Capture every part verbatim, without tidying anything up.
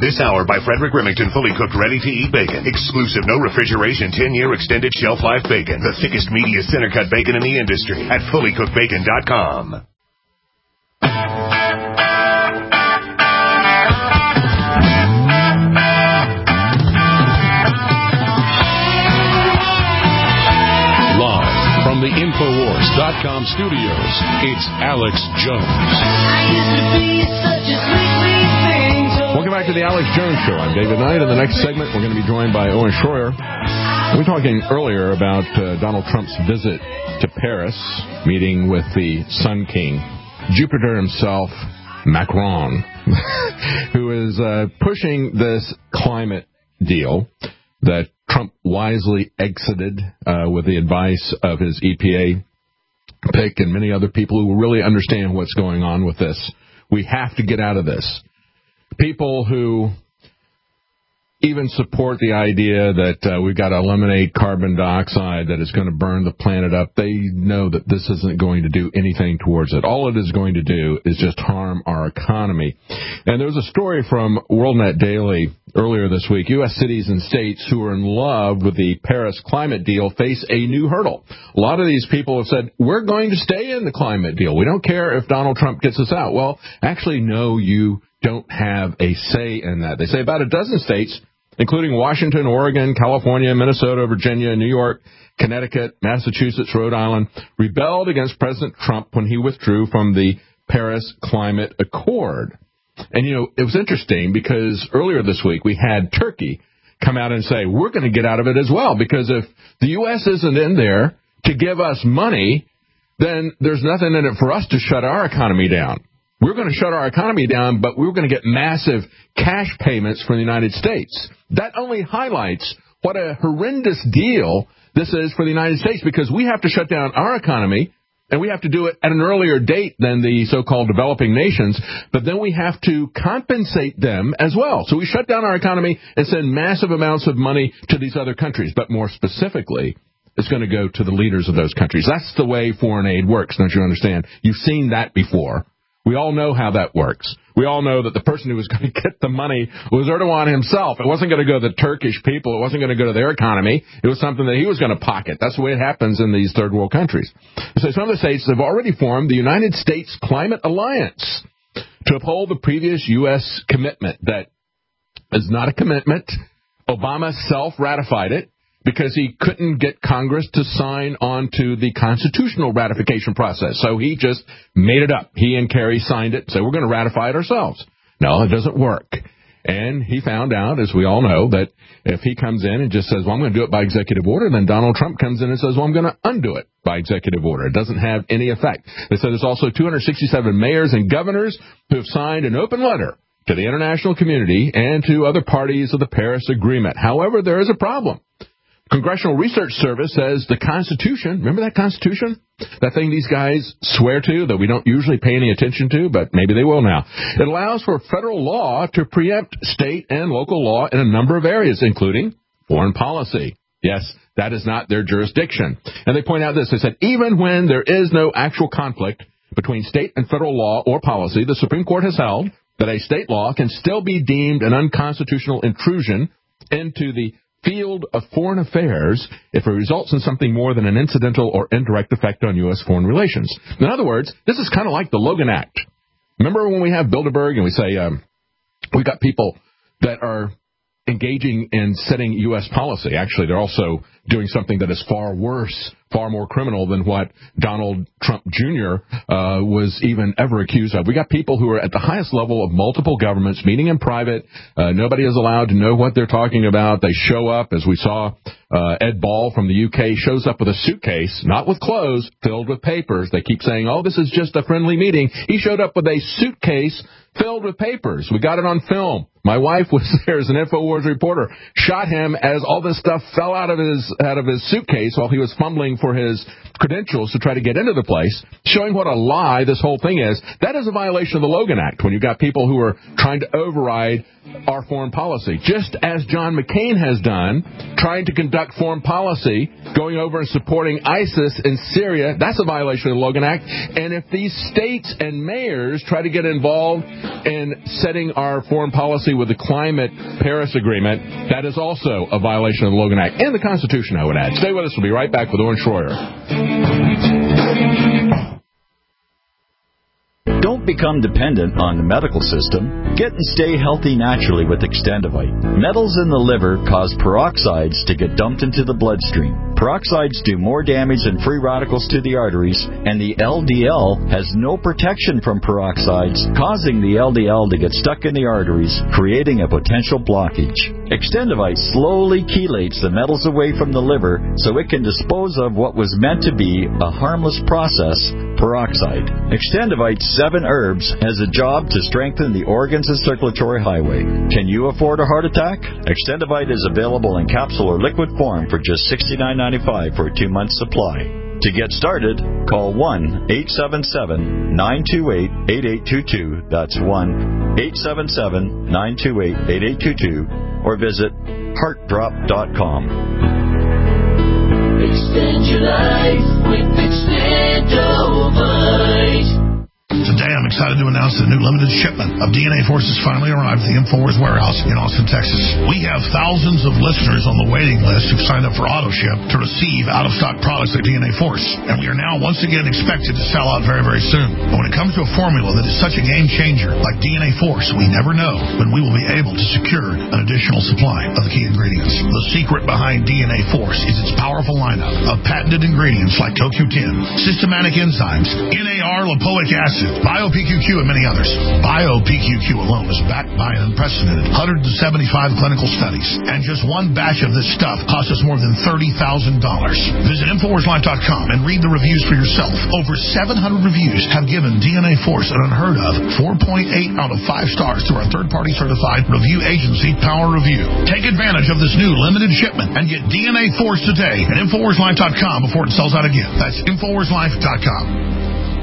This hour by Frederick Remington, fully cooked, ready-to-eat bacon. Exclusive, no refrigeration, ten-year extended shelf life bacon. The thickest, meatiest, center-cut bacon in the industry at fully cooked bacon dot com. Live from the Infowars dot com studios, it's Alex Jones. I used to be such a sweet, sweet thing. Welcome back to the Alex Jones Show. I'm David Knight. In the next segment, we're going to be joined by Owen Schroyer. We were talking earlier about uh, Donald Trump's visit to Paris, meeting with the Sun King, Jupiter himself, Macron, who is uh, pushing this climate deal that Trump wisely exited uh, with the advice of his E P A pick and many other people who really understand what's going on with this. We have to get out of this. People who even support the idea that uh, we've got to eliminate carbon dioxide that is going to burn the planet up, they know that this isn't going to do anything towards it. All it is going to do is just harm our economy. And there was a story from WorldNet Daily earlier this week. U S cities and states who are in love with the Paris climate deal face a new hurdle. A lot of these people have said, we're going to stay in the climate deal. We don't care if Donald Trump gets us out. Well, actually, no, you don't have a say in that. They say about a dozen states, including Washington, Oregon, California, Minnesota, Virginia, New York, Connecticut, Massachusetts, Rhode Island, rebelled against President Trump when he withdrew from the Paris Climate Accord. And, you know, it was interesting because earlier this week we had Turkey come out and say, we're going to get out of it as well, because if the U S isn't in there to give us money, then there's nothing in it for us to shut our economy down. We're going to shut our economy down, but we're going to get massive cash payments from the United States. That only highlights what a horrendous deal this is for the United States, because we have to shut down our economy, and we have to do it at an earlier date than the so-called developing nations, but then we have to compensate them as well. So we shut down our economy and send massive amounts of money to these other countries, but more specifically, it's going to go to the leaders of those countries. That's the way foreign aid works, don't you understand? You've seen that before. We all know how that works. We all know that the person who was going to get the money was Erdogan himself. It wasn't going to go to the Turkish people. It wasn't going to go to their economy. It was something that he was going to pocket. That's the way it happens in these third world countries. So some of the states have already formed the United States Climate Alliance to uphold the previous U S commitment that is not a commitment. Obama self-ratified it because he couldn't get Congress to sign on to the constitutional ratification process. So he just made it up. He and Kerry signed it, so we're going to ratify it ourselves. No, it doesn't work. And he found out, as we all know, that if he comes in and just says, well, I'm going to do it by executive order, then Donald Trump comes in and says, well, I'm going to undo it by executive order. It doesn't have any effect. They said there's also two hundred sixty-seven mayors and governors who have signed an open letter to the international community and to other parties of the Paris Agreement. However, there is a problem. Congressional Research Service says the Constitution, remember that Constitution? That thing these guys swear to that we don't usually pay any attention to, but maybe they will now. It allows for federal law to preempt state and local law in a number of areas, including foreign policy. Yes, that is not their jurisdiction. And they point out this. They said, even when there is no actual conflict between state and federal law or policy, the Supreme Court has held that a state law can still be deemed an unconstitutional intrusion into the field of foreign affairs if it results in something more than an incidental or indirect effect on U S foreign relations. In other words, this is kind of like the Logan Act. Remember when we have Bilderberg and we say um, we've got people that are engaging in setting U S policy. Actually, they're also doing something that is far worse, far more criminal than what Donald Trump Junior Uh, was even ever accused of. We got people who are at the highest level of multiple governments meeting in private. Uh, nobody is allowed to know what they're talking about. They show up, as we saw uh, Ed Ball from the U K shows up with a suitcase, not with clothes, filled with papers. They keep saying, oh, this is just a friendly meeting. He showed up with a suitcase filled with papers. We got it on film. My wife was there as an InfoWars reporter, shot him as all this stuff fell out of his out of his suitcase while he was fumbling for his credentials to try to get into the place, showing what a lie this whole thing is. That is a violation of the Logan Act when you've got people who are trying to override our foreign policy, just as John McCain has done, trying to conduct foreign policy, going over and supporting ISIS in Syria. That's a violation of the Logan Act. And if these states and mayors try to get involved in setting our foreign policy consistency with the climate Paris Agreement, that is also a violation of the Logan Act and the Constitution, I would add. Stay with us. We'll be right back with Owen Schroyer. Don't become dependent on the medical system. Get and stay healthy naturally with Extendivite. Metals in the liver cause peroxides to get dumped into the bloodstream. Peroxides do more damage than free radicals to the arteries, and the L D L has no protection from peroxides, causing the L D L to get stuck in the arteries, creating a potential blockage. Extendivite slowly chelates the metals away from the liver so it can dispose of what was meant to be a harmless process, peroxide. Extendivite's seven herbs has a job to strengthen the organs and circulatory highway. Can you afford a heart attack? Extendivite is available in capsule or liquid form for just sixty-nine ninety-five for a two-month supply. To get started, call one eight seven seven, nine two eight, eight eight two two. That's one eight seven seven, nine two eight, eight eight two two, or visit heart drop dot com. Extend your life with Extendovite. Today, I'm excited to announce that a new limited shipment of D N A Force has finally arrived at the InfoWars warehouse in Austin, Texas. We have thousands of listeners on the waiting list who've signed up for AutoShip to receive out-of-stock products like D N A Force, and we are now once again expected to sell out very, very soon. But when it comes to a formula that is such a game changer like D N A Force, we never know when we will be able to secure an additional supply of the key ingredients. The secret behind D N A Force is its powerful lineup of patented ingredients like C O Q ten, systematic enzymes, N A R lipoic acid, Bio-P Q Q, and many others. Bio-P Q Q alone is backed by an unprecedented one hundred seventy-five clinical studies, and just one batch of this stuff cost us more than thirty thousand dollars. Visit Infowars Life dot com and read the reviews for yourself. Over seven hundred reviews have given D N A Force an unheard of four point eight out of five stars through our third-party certified review agency, Power Review. Take advantage of this new limited shipment and get D N A Force today at Infowars Life dot com before it sells out again. That's Infowars Life dot com.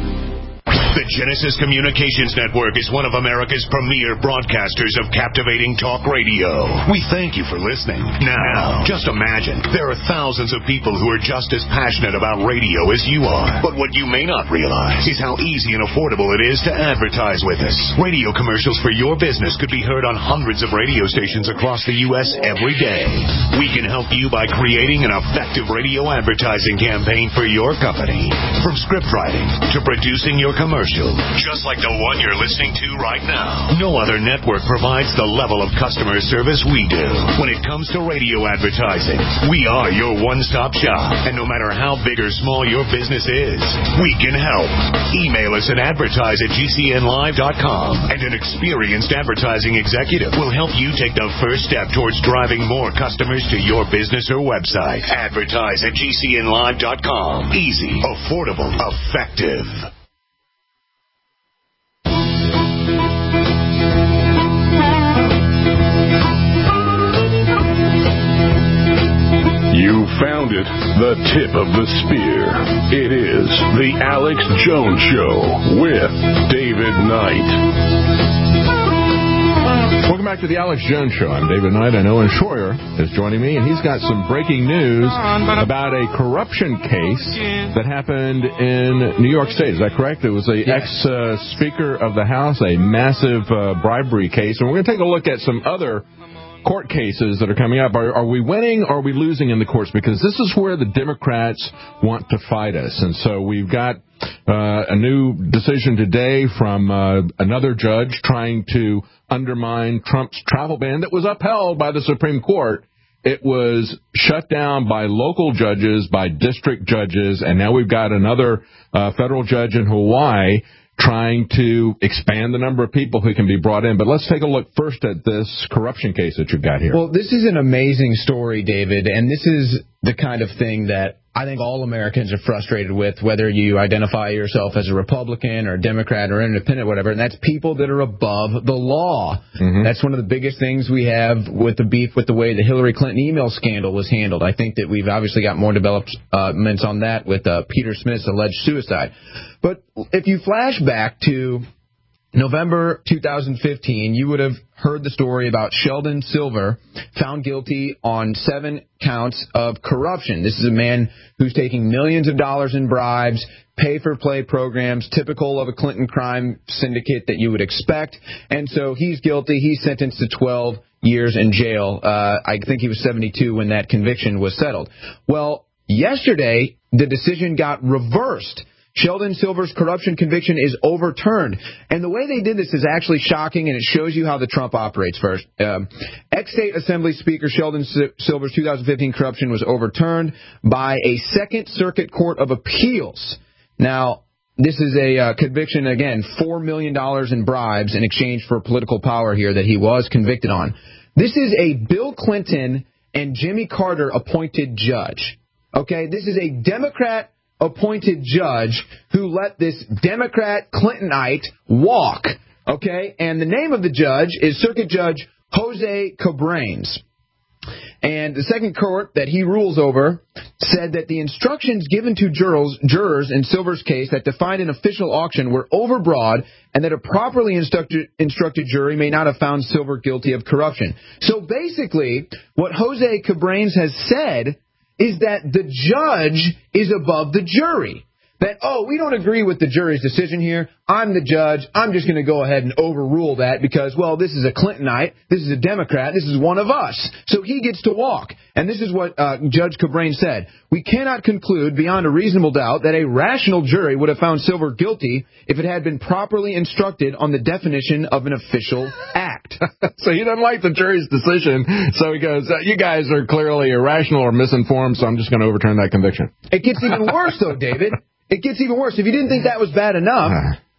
The Genesis Communications Network is one of America's premier broadcasters of captivating talk radio. We thank you for listening. Now, just imagine, there are thousands of people who are just as passionate about radio as you are. But what you may not realize is how easy and affordable it is to advertise with us. Radio commercials for your business could be heard on hundreds of radio stations across the U S every day. We can help you by creating an effective radio advertising campaign for your company. From script writing to producing your commercial, just like the one you're listening to right now. No other network provides the level of customer service we do. When it comes to radio advertising, we are your one-stop shop. And no matter how big or small your business is, we can help. Email us at advertise at G C N live dot com, and an experienced advertising executive will help you take the first step towards driving more customers to your business or website. Advertise at G C N live dot com. Easy, affordable, effective. You found it, the tip of the spear. It is the Alex Jones Show with David Knight. Welcome back to the Alex Jones Show. I'm David Knight, and Owen Schroyer is joining me, and he's got some breaking news about a corruption case that happened in New York State. Is that correct? It was a yes. ex-speaker uh, of the House, a massive uh, bribery case, and we're going to take a look at some other court cases that are coming up. Are, are we winning or are we losing in the courts? Because this is where the Democrats want to fight us. And so we've got uh, a new decision today from uh, another judge trying to undermine Trump's travel ban that was upheld by the Supreme Court. It was shut down by local judges, by district judges, and now we've got another uh, federal judge in Hawaii trying to expand the number of people who can be brought in. But let's take a look first at this corruption case that you've got here. Well, this is an amazing story, David, and this is the kind of thing that I think all Americans are frustrated with, whether you identify yourself as a Republican or a Democrat or independent, whatever, and that's people that are above the law. Mm-hmm. That's one of the biggest things we have with the beef with the way the Hillary Clinton email scandal was handled. I think that we've obviously got more developments on that with uh, Peter Smith's alleged suicide. But if you flash back to November two thousand fifteen, you would have heard the story about Sheldon Silver found guilty on seven counts of corruption. This is a man who's taking millions of dollars in bribes, pay-for-play programs, typical of a Clinton crime syndicate that you would expect. And so he's guilty. He's sentenced to twelve years in jail. Uh, I think he was seventy-two when that conviction was settled. Well, yesterday, the decision got reversed. Sheldon Silver's corruption conviction is overturned. And the way they did this is actually shocking, and it shows you how the Trump operates first. Um, Ex-State Assembly Speaker Sheldon Silver's two thousand fifteen corruption was overturned by a Second Circuit Court of Appeals. Now, this is a uh, conviction, again, four million dollars in bribes in exchange for political power here that he was convicted on. This is a Bill Clinton and Jimmy Carter appointed judge. Okay, this is a Democrat appointed judge who let this Democrat Clintonite walk, okay? And the name of the judge is Circuit Judge Jose Cabranes. And the second court that he rules over said that the instructions given to jurors, jurors in Silver's case that defined an official auction were overbroad and that a properly instructed, instructed jury may not have found Silver guilty of corruption. So basically, what Jose Cabranes has said is that the judge is above the jury. That, oh, we don't agree with the jury's decision here. I'm the judge. I'm just going to go ahead and overrule that because, well, this is a Clintonite. This is a Democrat. This is one of us. So he gets to walk. And this is what uh, Judge Cabranes said. We cannot conclude beyond a reasonable doubt that a rational jury would have found Silver guilty if it had been properly instructed on the definition of an official act. So he doesn't like the jury's decision. So he goes, you guys are clearly irrational or misinformed, so I'm just going to overturn that conviction. It gets even worse, though, David. It gets even worse. If you didn't think that was bad enough,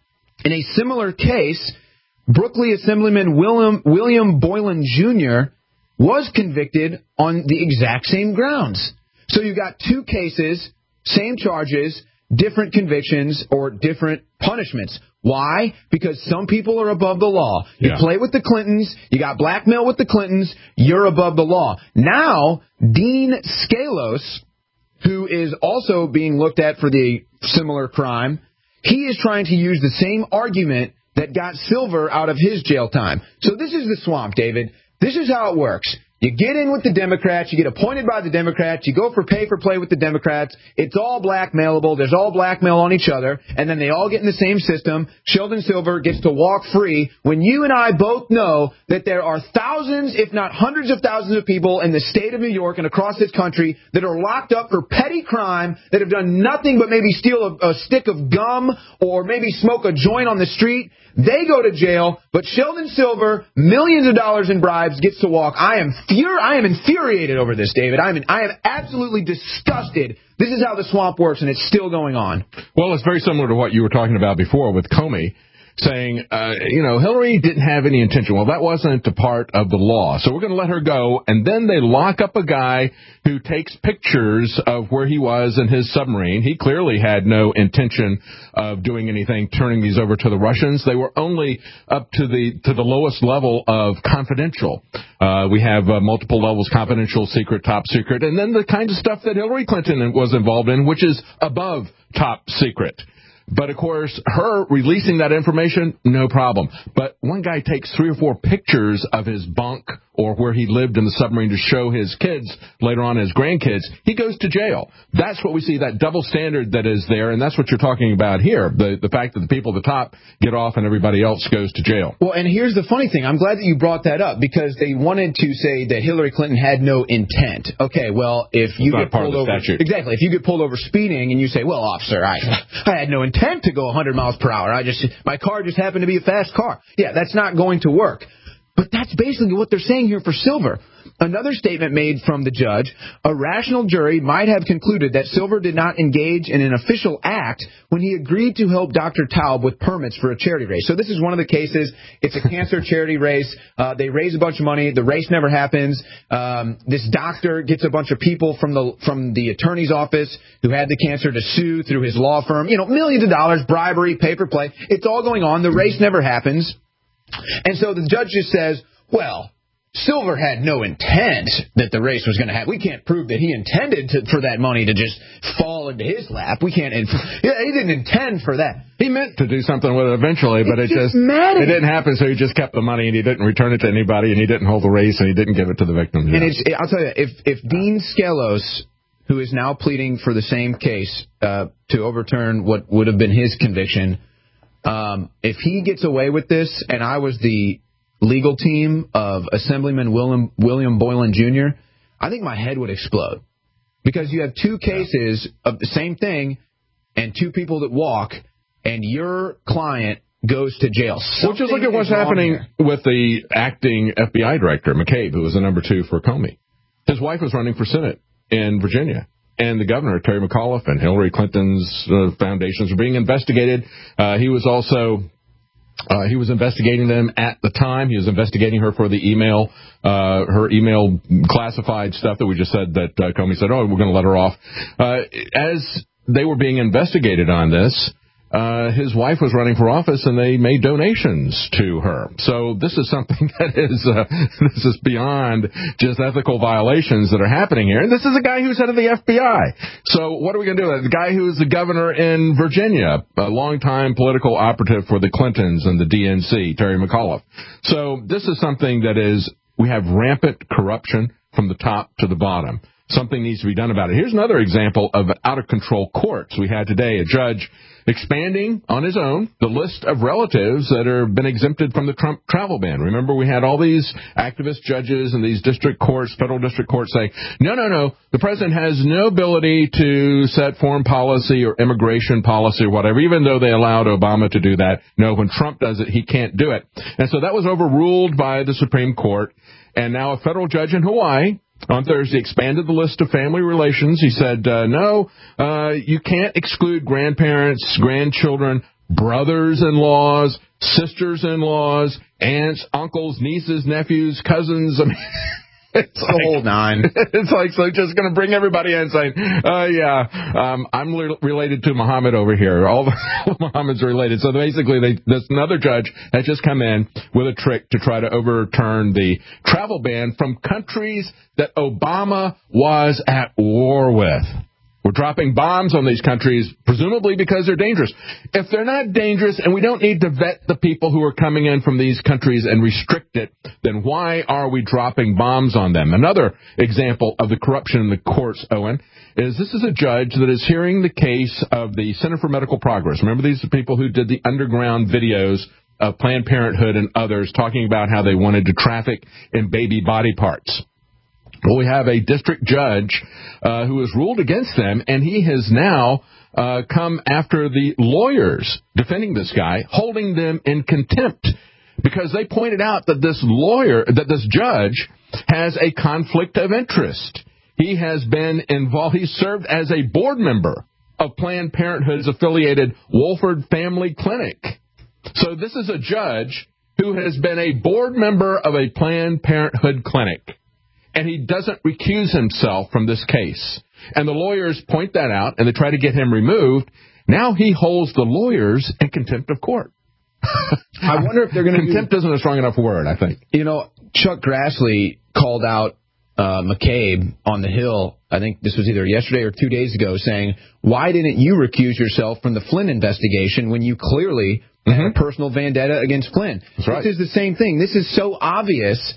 in a similar case, Brooklyn Assemblyman William, William Boylan Junior was convicted on the exact same grounds. So you got two cases, same charges, different convictions, or different punishments. Why? Because some people are above the law. You yeah. play with the Clintons, you got blackmail with the Clintons, you're above the law. Now, Dean Scalos, who is also being looked at for the similar crime, he is trying to use the same argument that got Silver out of his jail time. So this is the swamp, David. This is how it works. You get in with the Democrats, you get appointed by the Democrats, you go for pay-for-play with the Democrats, it's all blackmailable, there's all blackmail on each other, and then they all get in the same system. Sheldon Silver gets to walk free when you and I both know that there are thousands, if not hundreds of thousands of people in the state of New York and across this country that are locked up for petty crime, that have done nothing but maybe steal a, a stick of gum or maybe smoke a joint on the street. They go to jail, but Sheldon Silver, millions of dollars in bribes, gets to walk. I am fur- I am infuriated over this, David. I am I am absolutely disgusted. This is how the swamp works, and it's still going on. Well, it's very similar to what you were talking about before with Comey, saying, uh, you know, Hillary didn't have any intention. Well, that wasn't a part of the law. So we're going to let her go. And then they lock up a guy who takes pictures of where he was in his submarine. He clearly had no intention of doing anything, turning these over to the Russians. They were only up to the to the lowest level of confidential. Uh, we have uh, multiple levels, confidential, secret, top secret, and then the kind of stuff that Hillary Clinton was involved in, which is above top secret. But, of course, her releasing that information, no problem. But one guy takes three or four pictures of his bunk or where he lived in the submarine to show his kids, later on his grandkids. He goes to jail. That's what we see, that double standard that is there, and that's what you're talking about here, the the fact that the people at the top get off and everybody else goes to jail. Well, and here's the funny thing. I'm glad that you brought that up because they wanted to say that Hillary Clinton had no intent. Okay, well, if you it's get pulled over... Statute. Exactly. If you get pulled over speeding and you say, well, officer, I, I had no intent to go one hundred miles per hour. I just my car just happened to be a fast car. Yeah, that's not going to work. But that's basically what they're saying here for Silver. Another statement made from the judge, a rational jury might have concluded that Silver did not engage in an official act when he agreed to help Doctor Taub with permits for a charity race. So this is one of the cases. It's a cancer charity race. Uh, they raise a bunch of money. The race never happens. Um, this doctor gets a bunch of people from the from the attorney's office who had the cancer to sue through his law firm. You know, millions of dollars, bribery, pay-for-play. It's all going on. The race never happens. And so the judge just says, well, Silver had no intent that the race was going to happen. We can't prove that he intended to, for that money to just fall into his lap. We can't. Inf- yeah, he didn't intend for that. He meant to do something with it eventually, but it's it just, just it didn't happen. So he just kept the money and he didn't return it to anybody, and he didn't hold the race, and he didn't give it to the victims. And yeah. it's, I'll tell you, if if Dean Skelos, who is now pleading for the same case uh, to overturn what would have been his conviction, um, if he gets away with this, and I was the legal team of Assemblyman William, William Boylan Junior, I think my head would explode. Because you have two cases of the same thing and two people that walk, and your client goes to jail. Something well, just look at what's happening here. with the acting F B I director, McCabe, who was the number two for Comey. His wife was running for Senate in Virginia. And the governor, Terry McAuliffe, and Hillary Clinton's uh, foundations are being investigated. Uh, he was also... Uh, he was investigating them at the time. He was investigating her for the email, uh, her email classified stuff that we just said that uh, Comey said, oh, we're going to let her off. Uh, as they were being investigated on this, uh, his wife was running for office, and they made donations to her. So this is something that is uh, this is beyond just ethical violations that are happening here. And this is a guy who's head of the F B I. So what are we going to do? The guy who's the governor in Virginia, a longtime political operative for the Clintons and the D N C, Terry McAuliffe. So this is something that is, we have rampant corruption from the top to the bottom. Something needs to be done about it. Here's another example of out-of-control courts. We had today a judge expanding on his own the list of relatives that have been exempted from the Trump travel ban. Remember, we had all these activist judges and these district courts, federal district courts saying, no, no, no, the president has no ability to set foreign policy or immigration policy or whatever, even though they allowed Obama to do that. No, when Trump does it, he can't do it. And so that was overruled by the Supreme Court. And now a federal judge in Hawaii on Thursday expanded the list of family relations. He said, uh, no, uh, you can't exclude grandparents, grandchildren, brothers-in-laws, sisters-in-laws, aunts, uncles, nieces, nephews, cousins. I mean, it's the like, whole nine. It's like, so just going to bring everybody in saying, uh, yeah, um, I'm re- related to Muhammad over here. All the Muhammad's are related. So basically, they, this another judge has just come in with a trick to try to overturn the travel ban from countries that Obama was at war with. We're dropping bombs on these countries, presumably because they're dangerous. If they're not dangerous and we don't need to vet the people who are coming in from these countries and restrict it, then why are we dropping bombs on them? Another example of the corruption in the courts, Owen, is this is a judge that is hearing the case of the Center for Medical Progress. Remember, these are people who did the underground videos of Planned Parenthood and others talking about how they wanted to traffic in baby body parts. Well, we have a district judge uh, who has ruled against them, and he has now uh, come after the lawyers defending this guy, holding them in contempt because they pointed out that this lawyer, that this judge has a conflict of interest. He has been involved, he served as a board member of Planned Parenthood's affiliated Wolford Family Clinic. So this is a judge who has been a board member of a Planned Parenthood clinic. And he doesn't recuse himself from this case. And the lawyers point that out, and they try to get him removed. Now he holds the lawyers in contempt of court. I wonder if they're going to... Contempt do... isn't a strong enough word, I think. You know, Chuck Grassley called out uh, McCabe on the Hill, I think this was either yesterday or two days ago, saying, why didn't you recuse yourself from the Flynn investigation when you clearly mm-hmm. had a personal vendetta against Flynn? That's right. This is the same thing. This is so obvious...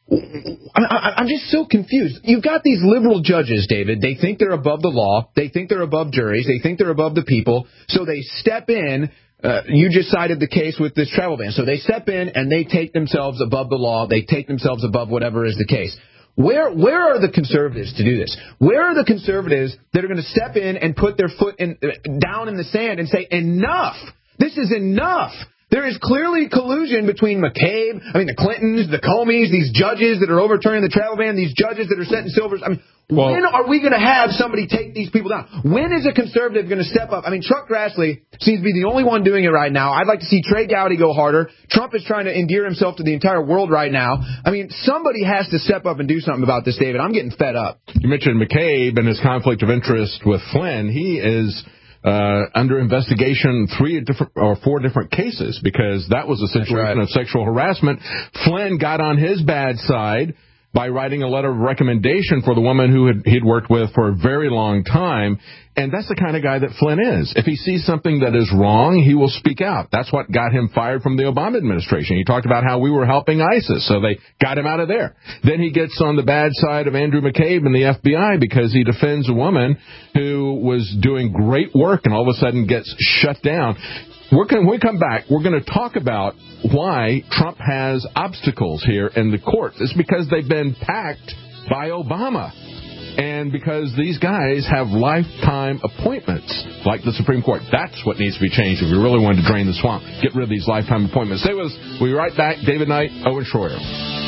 I, I'm just so confused. You've got these liberal judges, David. They think they're above the law. They think they're above juries. They think they're above the people. So they step in. Uh, you just cited the case with this travel ban. So they step in and they take themselves above the law. They take themselves above whatever is the case. Where where are the conservatives to do this? Where are the conservatives that are going to step in and put their foot in, down in the sand and say, enough? This is enough. There is clearly collusion between McCabe, I mean, the Clintons, the Comeys, these judges that are overturning the travel ban, these judges that are setting silvers. I mean, well, when are we going to have somebody take these people down? When is a conservative going to step up? I mean, Chuck Grassley seems to be the only one doing it right now. I'd like to see Trey Gowdy go harder. Trump is trying to endear himself to the entire world right now. I mean, somebody has to step up and do something about this, David. I'm getting fed up. You mentioned McCabe and his conflict of interest with Flynn. He is... uh, under investigation three different or four different cases because that was a situation right. of sexual harassment. Flynn got on his bad side by writing a letter of recommendation for the woman who had, he'd worked with for a very long time. And that's the kind of guy that Flynn is. If he sees something that is wrong, he will speak out. That's what got him fired from the Obama administration. He talked about how we were helping ISIS, so they got him out of there. Then he gets on the bad side of Andrew McCabe and the F B I because he defends a woman who was doing great work and all of a sudden gets shut down. We're going, when we come back, we're going to talk about why Trump has obstacles here in the courts. It's because they've been packed by Obama. And because these guys have lifetime appointments, like the Supreme Court. That's what needs to be changed if you really want to drain the swamp. Get rid of these lifetime appointments. Stay with us. We'll be right back. David Knight, Owen Schroyer.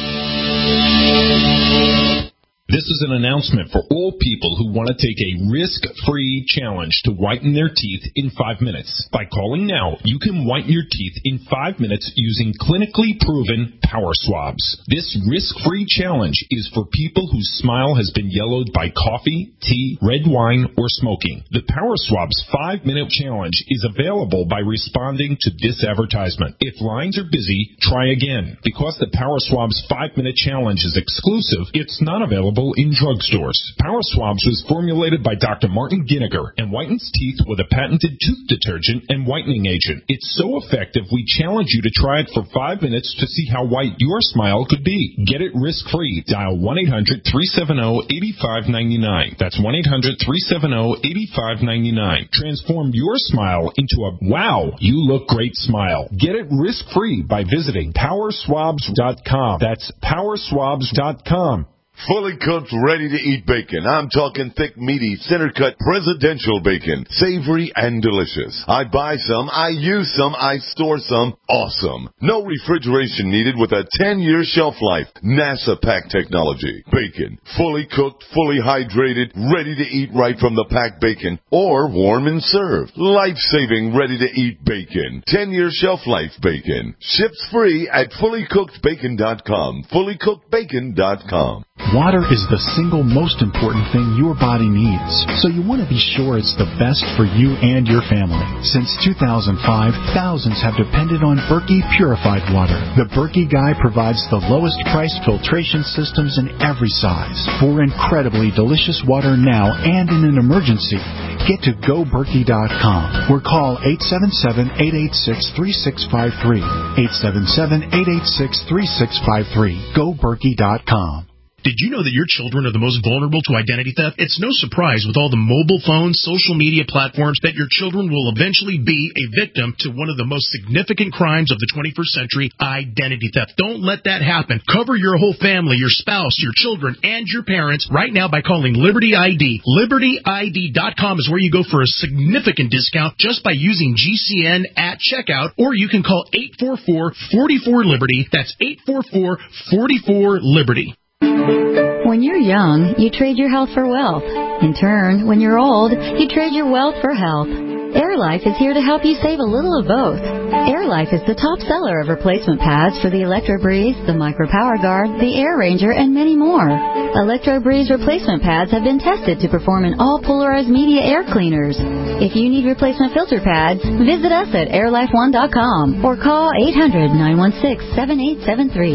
This is an announcement for all people who want to take a risk-free challenge to whiten their teeth in five minutes. By calling now, you can whiten your teeth in five minutes using clinically proven power swabs. This risk-free challenge is for people whose smile has been yellowed by coffee, tea, red wine, or smoking. The Power Swabs five-minute challenge is available by responding to this advertisement. If lines are busy, try again. Because the Power Swabs five-minute challenge is exclusive, it's not available in drugstores. Power Swabs was formulated by Doctor Martin Ginniger and whitens teeth with a patented tooth detergent and whitening agent. It's so effective, we challenge you to try it for five minutes to see how white your smile could be. Get it risk-free. Dial one eight hundred three seven zero eight five nine nine. That's one eight hundred three seven zero eight five nine nine. Transform your smile into a wow, you look great smile. Get it risk-free by visiting power swabs dot com. That's power swabs dot com. Fully cooked, ready-to-eat bacon. I'm talking thick, meaty, center-cut presidential bacon. Savory and delicious. I buy some, I use some, I store some. Awesome. No refrigeration needed with a ten-year shelf life. NASA pack technology. Bacon. Fully cooked, fully hydrated, ready to eat right from the packed bacon. Or warm and served. Life-saving, ready-to-eat bacon. ten-year shelf life bacon. Ships free at fully cooked bacon dot com. fully cooked bacon dot com. Water is the single most important thing your body needs, so you want to be sure it's the best for you and your family. Since two thousand five, thousands have depended on Berkey purified water. The Berkey Guy provides the lowest priced filtration systems in every size. For incredibly delicious water now and in an emergency, get to go berkey dot com or call eight seven seven, eight eight six, three six five three. eight seven seven, eight eight six, three six five three. go berkey dot com. Did you know that your children are the most vulnerable to identity theft? It's no surprise with all the mobile phones, social media platforms that your children will eventually be a victim to one of the most significant crimes of the twenty-first century, identity theft. Don't let that happen. Cover your whole family, your spouse, your children, and your parents right now by calling Liberty I D. Liberty I D dot com is where you go for a significant discount just by using G C N at checkout, or you can call eight four four, four four, Liberty. That's eight four four, four four, Liberty. When you're young, you trade your health for wealth. In turn, when you're old, you trade your wealth for health. AirLife is here to help you save a little of both. AirLife is the top seller of replacement pads for the ElectroBreeze, the Micro Power Guard, the Air Ranger, and many more. ElectroBreeze replacement pads have been tested to perform in all polarized media air cleaners. If you need replacement filter pads, visit us at air life one dot com or call eight hundred, nine one six, seven eight seven three.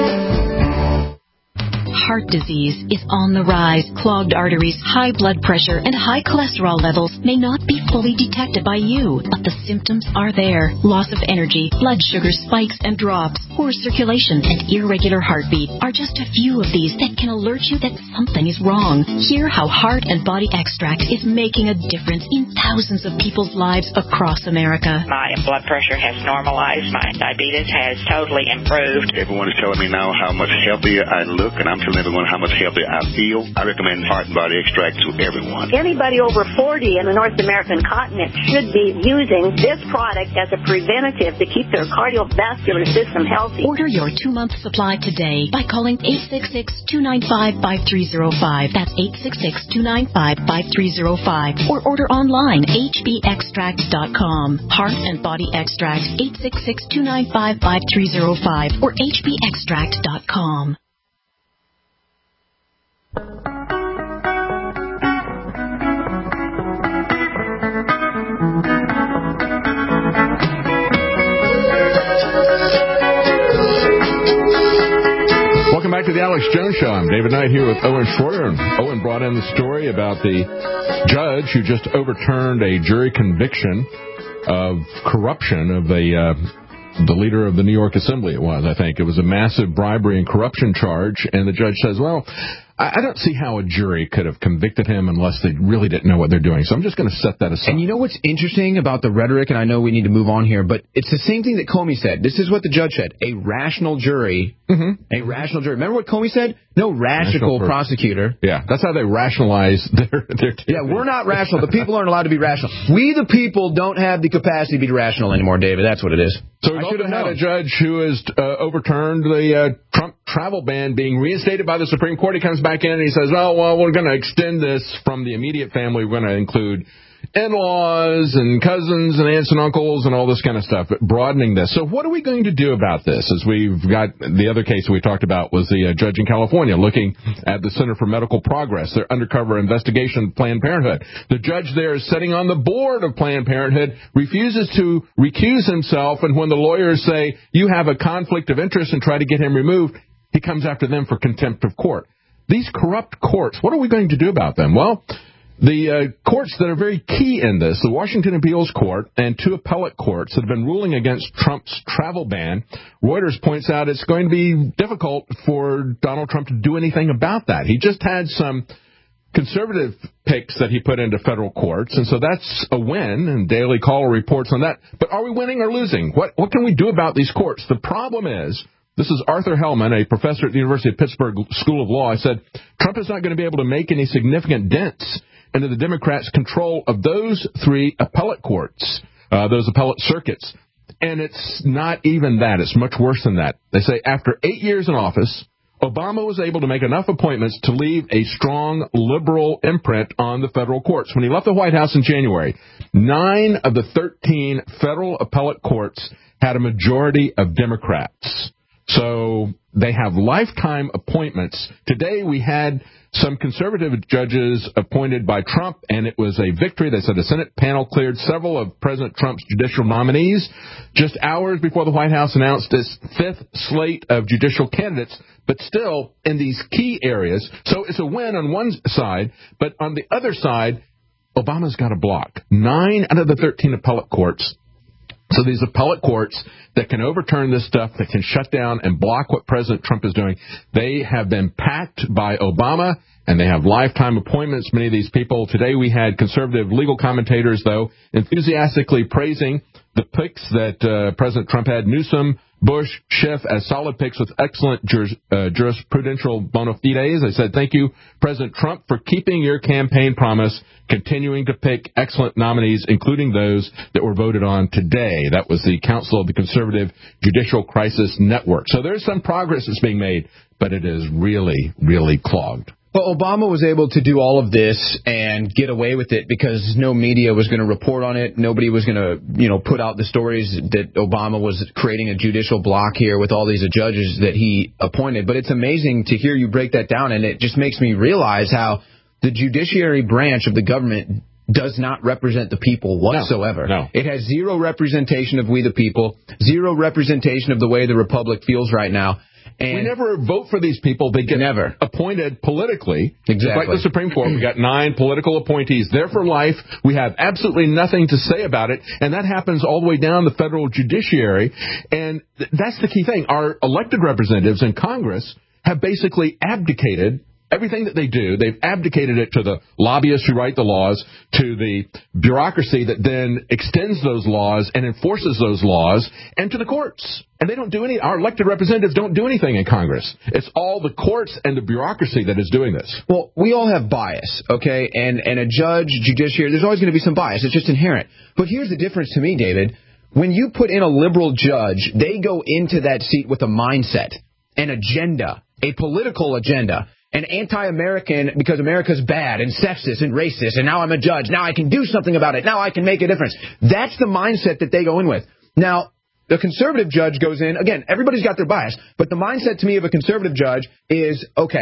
Heart disease is on the rise. Clogged arteries, high blood pressure, and high cholesterol levels may not be fully detected by you, but the symptoms are there. Loss of energy, blood sugar spikes and drops, poor circulation, and irregular heartbeat are just a few of these that can alert you that something is wrong. Hear how Heart and Body Extract is making a difference in thousands of people's lives across America. My blood pressure has normalized. My diabetes has totally improved. Everyone is telling me now how much healthier I look, and I'm telling everyone how much healthier I feel. I recommend Heart and Body Extract to everyone. Anybody over forty in the North American continent should be using this product as a preventative to keep their cardiovascular system healthy. Order your two-month supply today by calling eight six six, two nine five, five three zero five. That's eight six six, two nine five, five three zero five. Or order online, h b extract dot com. Heart and Body Extract, eight six six, two nine five, five three zero five or h b extract dot com. Alex Jones Show. I'm David Knight here with Owen Schroyer. And Owen brought in the story about the judge who just overturned a jury conviction of corruption of a, uh, the leader of the New York Assembly, it was, I think. It was a massive bribery and corruption charge, and the judge says, well, I don't see how a jury could have convicted him unless they really didn't know what they're doing. So I'm just going to set that aside. And you know what's interesting about the rhetoric, and I know we need to move on here, but it's the same thing that Comey said. This is what the judge said. A rational jury. Mm-hmm. A rational jury. Remember what Comey said? No rational prosecutor. Yeah, that's how they rationalize their... their yeah, we're not rational. The people aren't allowed to be rational. We, the people, don't have the capacity to be rational anymore, David. That's what it is. So we should have had a judge who has uh, overturned the uh, Trump travel ban being reinstated by the Supreme Court. He comes back in and he says, oh, well, we're going to extend this from the immediate family. We're going to include in-laws and cousins and aunts and uncles and all this kind of stuff, but broadening this. So what are we going to do about this? As we've got the other case we talked about was the uh, judge in California looking at the Center for Medical Progress, their undercover investigation of Planned Parenthood. The judge there is sitting on the board of Planned Parenthood, refuses to recuse himself, and when the lawyers say you have a conflict of interest and try to get him removed, he comes after them for contempt of court. These corrupt courts, what are we going to do about them? Well, the uh, courts that are very key in this, the Washington Appeals Court and two appellate courts that have been ruling against Trump's travel ban, Reuters points out it's going to be difficult for Donald Trump to do anything about that. He just had some conservative picks that he put into federal courts, and so that's a win, and Daily Caller reports on that. But are we winning or losing? What, what can we do about these courts? The problem is, this is Arthur Hellman, a professor at the University of Pittsburgh School of Law. I said, Trump is not going to be able to make any significant dents into the Democrats' control of those three appellate courts, uh, those appellate circuits. And it's not even that. It's much worse than that. They say after eight years in office, Obama was able to make enough appointments to leave a strong liberal imprint on the federal courts. When he left the White House in January, nine of the thirteen federal appellate courts had a majority of Democrats. So they have lifetime appointments. Today we had some conservative judges appointed by Trump, and it was a victory. They said the Senate panel cleared several of President Trump's judicial nominees just hours before the White House announced its fifth slate of judicial candidates, but still in these key areas. So it's a win on one side, but on the other side, Obama's got a block. Nine out of the thirteen appellate courts. So these appellate courts that can overturn this stuff, that can shut down and block what President Trump is doing, they have been packed by Obama, and they have lifetime appointments, many of these people. Today we had conservative legal commentators, though, enthusiastically praising the picks that uh, President Trump had. Newsom, Bush, Schiff as solid picks with excellent juris, uh, jurisprudential bona fides. I said, thank you, President Trump, for keeping your campaign promise, continuing to pick excellent nominees, including those that were voted on today. That was the Council of the Conservative Judicial Crisis Network. So there's some progress that's being made, but it is really, really clogged. Well, Obama was able to do all of this and get away with it because no media was going to report on it. Nobody was going to, you know, put out the stories that Obama was creating a judicial block here with all these judges that he appointed. But it's amazing to hear you break that down, and it just makes me realize how the judiciary branch of the government does not represent the people whatsoever. No, no. It has zero representation of we the people, zero representation of the way the republic feels right now. And we never vote for these people. They get never appointed politically. Exactly. Like the Supreme Court, we got nine political appointees there for life. We have absolutely nothing to say about it, and that happens all the way down the federal judiciary. And th- that's the key thing. Our elected representatives in Congress have basically abdicated everything that they do. They've abdicated it to the lobbyists who write the laws, to the bureaucracy that then extends those laws and enforces those laws, and to the courts. And they don't do any, our elected representatives don't do anything in Congress. It's all the courts and the bureaucracy that is doing this. Well, we all have bias, okay? And, and a judge, judiciary, there's always going to be some bias. It's just inherent. But here's the difference to me, David. When you put in a liberal judge, they go into that seat with a mindset, an agenda, a political agenda. And anti-American because America's bad and sexist and racist, and now I'm a judge. Now I can do something about it. Now I can make a difference. That's the mindset that they go in with. Now, the conservative judge goes in. Again, everybody's got their bias. But the mindset to me of a conservative judge is, okay,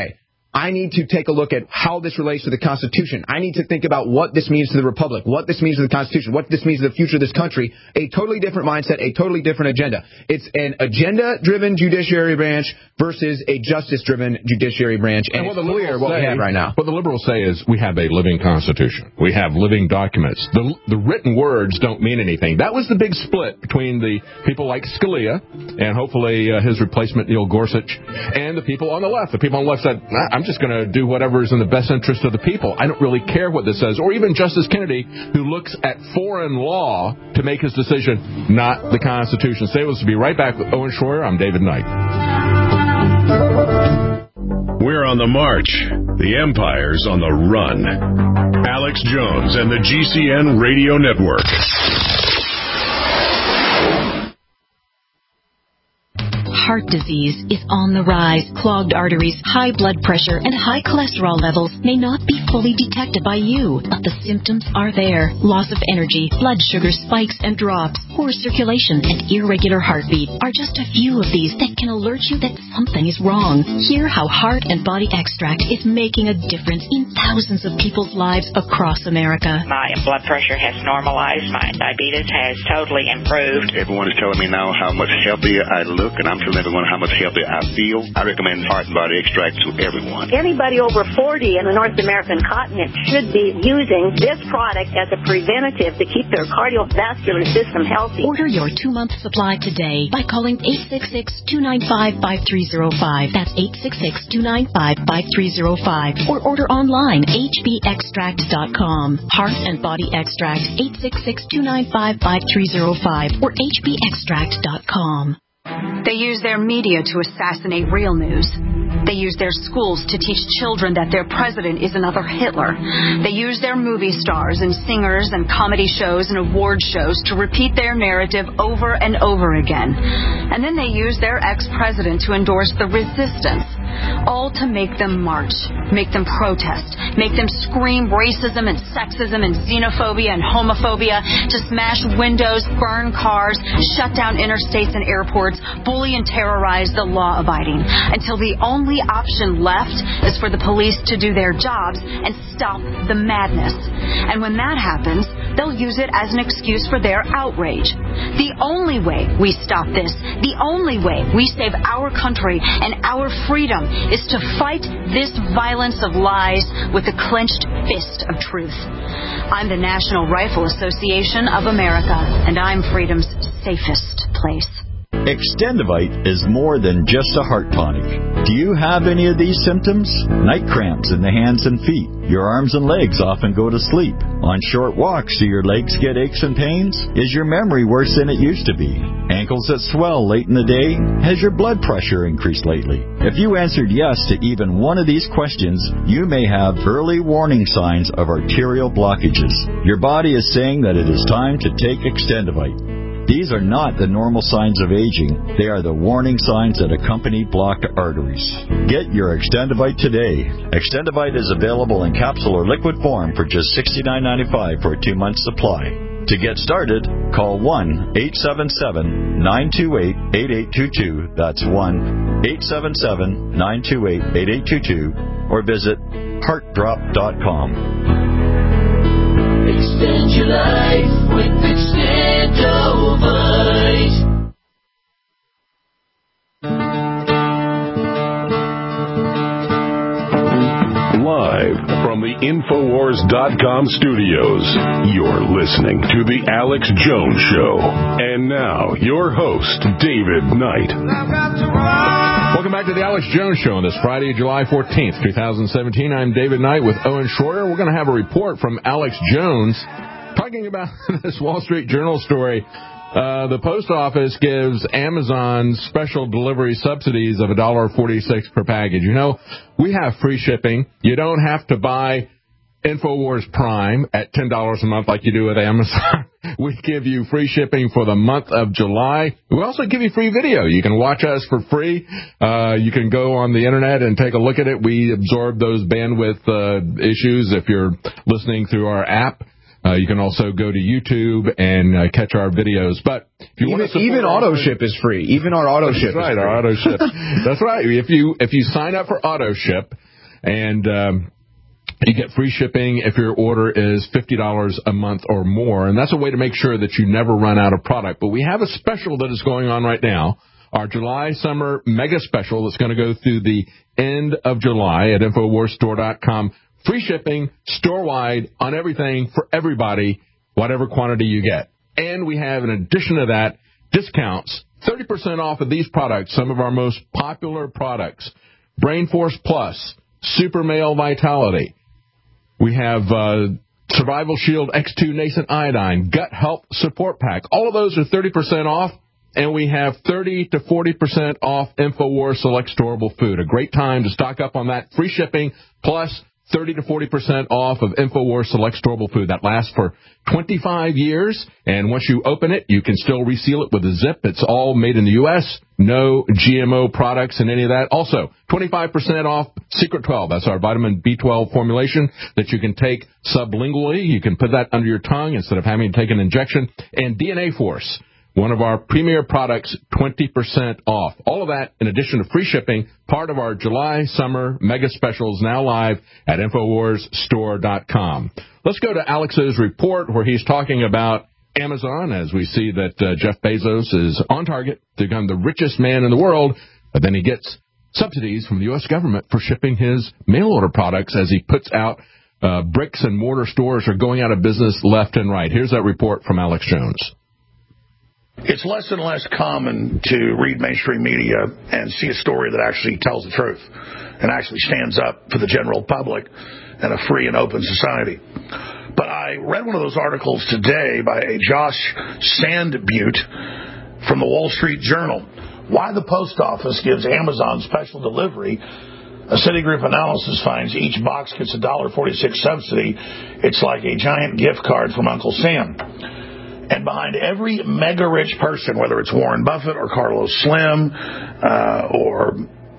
I need to take a look at how this relates to the Constitution. I need to think about what this means to the Republic, what this means to the Constitution, what this means to the future of this country. A totally different mindset, a totally different agenda. It's an agenda-driven judiciary branch versus a justice-driven judiciary branch, and, and what it's clear what say, we have right now. What the liberals say is we have a living Constitution. We have living documents. The, the written words don't mean anything. That was the big split between the people like Scalia and hopefully uh, his replacement, Neil Gorsuch, and the people on the left. The people on the left said, nah, I'm just going to do whatever is in the best interest of the people. I don't really care what this says. Or even Justice Kennedy, who looks at foreign law to make his decision, not the Constitution. Stay with us. We'll be right back with Owen Schroyer. I'm David Knight. We're on the march. The Empire's on the run. Alex Jones and the G C N Radio Network. Heart disease is on the rise. Clogged arteries, high blood pressure, and high cholesterol levels may not be fully detected by you, but the symptoms are there. Loss of energy, blood sugar spikes and drops, poor circulation, and irregular heartbeat are just a few of these that can alert you that something is wrong. Hear how Heart and Body Extract is making a difference in thousands of people's lives across America. My blood pressure has normalized. My diabetes has totally improved. Everyone is telling me now how much healthier I look, and I'm telling everyone how much healthier I feel. I recommend Heart and Body Extract to everyone. Anybody over forty in the North American continent should be using this product as a preventative to keep their cardiovascular system healthy. Order your two-month supply today by calling eight six six, two nine five, five three zero five. That's eight six six, two nine five, five three zero five. Or order online, h b extract dot com. Heart and Body Extract, eight six six, two nine five, five three zero five or h b extract dot com. They use their media to assassinate real news. They use their schools to teach children that their president is another Hitler. They use their movie stars and singers and comedy shows and award shows to repeat their narrative over and over again. And then they use their ex-president to endorse the resistance, all to make them march, make them protest, make them scream racism and sexism and xenophobia and homophobia, to smash windows, burn cars, shut down interstates and airports, bully and terrorize the law-abiding, until the only option left is for the police to do their jobs and stop the madness. And when that happens, they'll use it as an excuse for their outrage. The only way we stop this, the only way we save our country and our freedom, is to fight this violence of lies with the clenched fist of truth. I'm the National Rifle Association of America, and I'm freedom's safest place. Extendivite is more than just a heart tonic. Do you have any of these symptoms? Night cramps in the hands and feet. Your arms and legs often go to sleep. On short walks, do your legs get aches and pains? Is your memory worse than it used to be? Ankles that swell late in the day? Has your blood pressure increased lately? If you answered yes to even one of these questions, you may have early warning signs of arterial blockages. Your body is saying that it is time to take Extendivite. These are not the normal signs of aging. They are the warning signs that accompany blocked arteries. Get your Extendivite today. Extendivite is available in capsule or liquid form for just sixty-nine ninety-five for a two-month supply. To get started, call one eight seven seven, nine two eight, eight eight two two. That's one eight seven seven, nine two eight, eight eight two two. Or visit heart drop dot com. Extend your life with Extendovite. Live from the Infowars dot com studios, you're listening to The Alex Jones Show. And now, your host, David Knight. Welcome back to The Alex Jones Show on this Friday, July fourteenth, twenty seventeen. I'm David Knight with Owen Schroyer. We're going to have a report from Alex Jones talking about this Wall Street Journal story. Uh, the post office gives Amazon special delivery subsidies of one dollar and forty-six cents per package. You know, we have free shipping. You don't have to buy InfoWars Prime at ten dollars a month like you do with Amazon. We give you free shipping for the month of July. We also give you free video. You can watch us for free. Uh, you can go on the Internet and take a look at it. We absorb those bandwidth uh, issues if you're listening through our app. Uh, you can also go to YouTube and uh, catch our videos. But if you even, want to even auto ship is free. Even our auto ship That's right, is free. our auto ship. That's right. If you if you sign up for auto ship, And um, you get free shipping if your order is fifty dollars a month or more. And that's a way to make sure that you never run out of product. But we have a special that is going on right now, our July Summer Mega Special that's going to go through the end of July at Infowars Store dot com. Free shipping, store-wide, on everything for everybody, whatever quantity you get. And we have, in addition to that, discounts, thirty percent off of these products, some of our most popular products. Brain Force Plus, Super Male Vitality. We have uh, Survival Shield X two Nascent Iodine, Gut Health Support Pack. All of those are thirty percent off, and we have thirty to forty percent off InfoWars Select Storable Food. A great time to stock up on that. Free shipping, plus thirty to forty percent off of InfoWars Select Storable Food. That lasts for twenty-five years, and once you open it, you can still reseal it with a zip. It's all made in the U S, no G M O products and any of that. Also, twenty-five percent off Secret twelve. That's our vitamin B twelve formulation that you can take sublingually. You can put that under your tongue instead of having to take an injection. And D N A Force, one of our premier products, twenty percent off. All of that, in addition to free shipping, part of our July Summer Mega Specials, now live at Infowars Store dot com. Let's go to Alex's report where he's talking about Amazon, as we see that uh, Jeff Bezos is on target to become the richest man in the world, but then he gets subsidies from the U S government for shipping his mail-order products as he puts out uh, bricks and mortar stores are going out of business left and right. Here's that report from Alex Jones. It's less and less common to read mainstream media and see a story that actually tells the truth and actually stands up for the general public in a free and open society. But I read one of those articles today by a Josh Sandbutte from the Wall Street Journal. Why the post office gives Amazon special delivery. A Citigroup analysis finds each box gets a one dollar forty-six subsidy. It's like a giant gift card from Uncle Sam. And behind every mega-rich person, whether it's Warren Buffett or Carlos Slim uh, or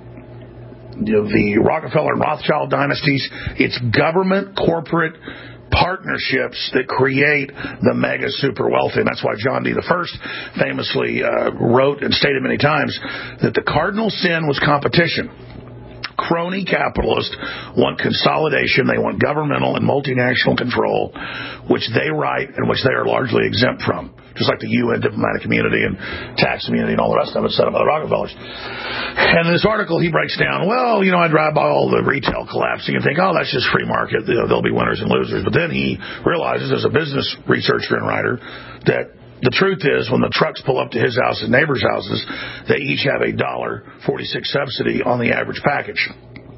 you know, the Rockefeller and Rothschild dynasties, it's government, corporate partnerships that create the mega super wealthy. And that's why John D. the First famously uh, wrote and stated many times that the cardinal sin was competition. Crony capitalists want consolidation. They want governmental and multinational control, which they write and which they are largely exempt from, just like the U N diplomatic community and tax community and all the rest of it set up by the Rockefellers. And in this article, he breaks down, well, you know, I drive by all the retail collapsing and think, oh, that's just free market. You know, there'll be winners and losers. But then he realizes, as a business researcher and writer, that the truth is, when the trucks pull up to his house and neighbors' houses, they each have a one dollar forty-six subsidy on the average package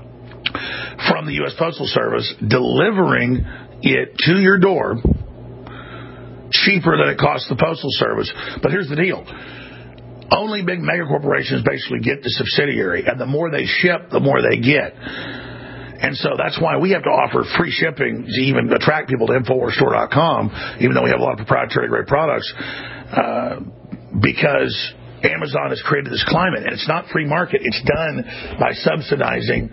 from the U S Postal Service, delivering it to your door cheaper than it costs the Postal Service. But here's the deal. Only big mega corporations basically get the subsidiary, and the more they ship, the more they get. And so that's why we have to offer free shipping to even attract people to Infowars Store dot com, even though we have a lot of proprietary great products, uh, because Amazon has created this climate. And it's not free market. It's done by subsidizing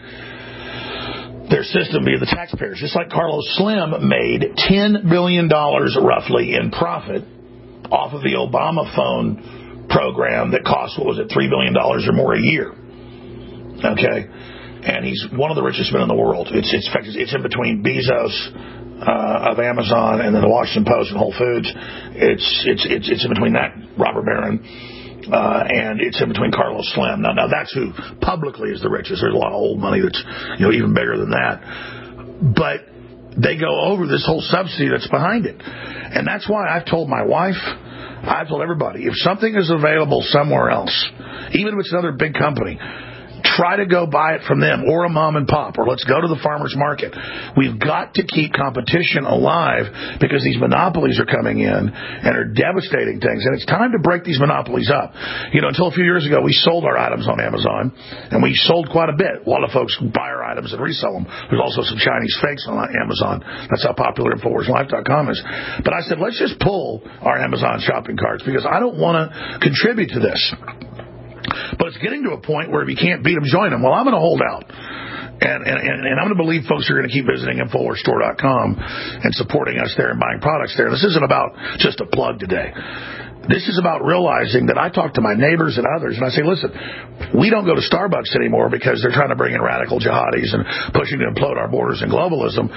their system via the taxpayers. Just like Carlos Slim made ten billion dollars roughly in profit off of the Obama phone program that cost, what was it, three billion dollars or more a year. Okay? And he's one of the richest men in the world. It's it's it's in between Bezos uh, of Amazon and then the Washington Post and Whole Foods. It's it's it's it's in between that robber baron uh, and it's in between Carlos Slim. Now now that's who publicly is the richest. There's a lot of old money that's you know even bigger than that. But they go over this whole subsidy that's behind it, and that's why I've told my wife, I've told everybody, if something is available somewhere else, even if it's another big company, try to go buy it from them or a mom and pop, or let's go to the farmer's market. We've got to keep competition alive because these monopolies are coming in and are devastating things. And it's time to break these monopolies up. You know, until a few years ago, we sold our items on Amazon, and we sold quite a bit. A lot of folks buy our items and resell them. There's also some Chinese fakes on Amazon. That's how popular Infowars Life dot com is. But I said, let's just pull our Amazon shopping carts because I don't want to contribute to this. But it's getting to a point where if you can't beat them, join them. Well, I'm going to hold out. And, and, and I'm going to believe folks are going to keep visiting Infowars Store dot com and supporting us there and buying products there. This isn't about just a plug today. this is about realizing that I talk to my neighbors and others, and I say, listen, we don't go to Starbucks anymore because they're trying to bring in radical jihadis and pushing to implode our borders and globalism.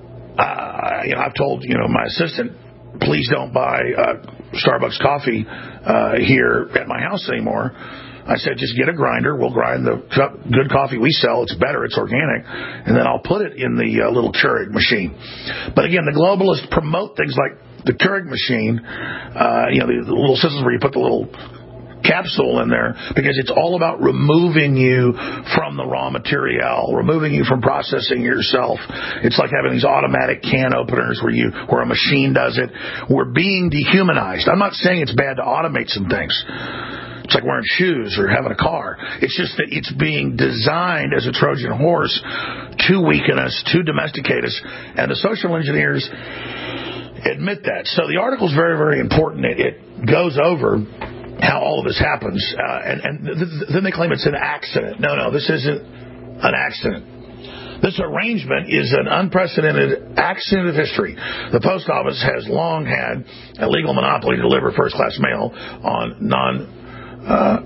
Uh, you know, I've told, you know, my assistant, please don't buy uh, Starbucks coffee uh, here at my house anymore. I said, just get a grinder. We'll grind the cup, good coffee we sell. It's better. It's organic. And then I'll put it in the uh, little Keurig machine. But again, the globalists promote things like the Keurig machine, uh, you know, the, the little systems where you put the little capsule in there, because it's all about removing you from the raw material, removing you from processing yourself. It's like having these automatic can openers where you where a machine does it. We're being dehumanized. I'm not saying it's bad to automate some things. It's like wearing shoes or having a car. It's just that it's being designed as a Trojan horse to weaken us, to domesticate us, and the social engineers admit that. So the article is very, very important. It, it goes over how all of this happens, uh, and, and th- then they claim it's an accident. No, no, this isn't an accident. This arrangement is an unprecedented accident of history. The post office has long had a legal monopoly to deliver first-class mail on non Uh,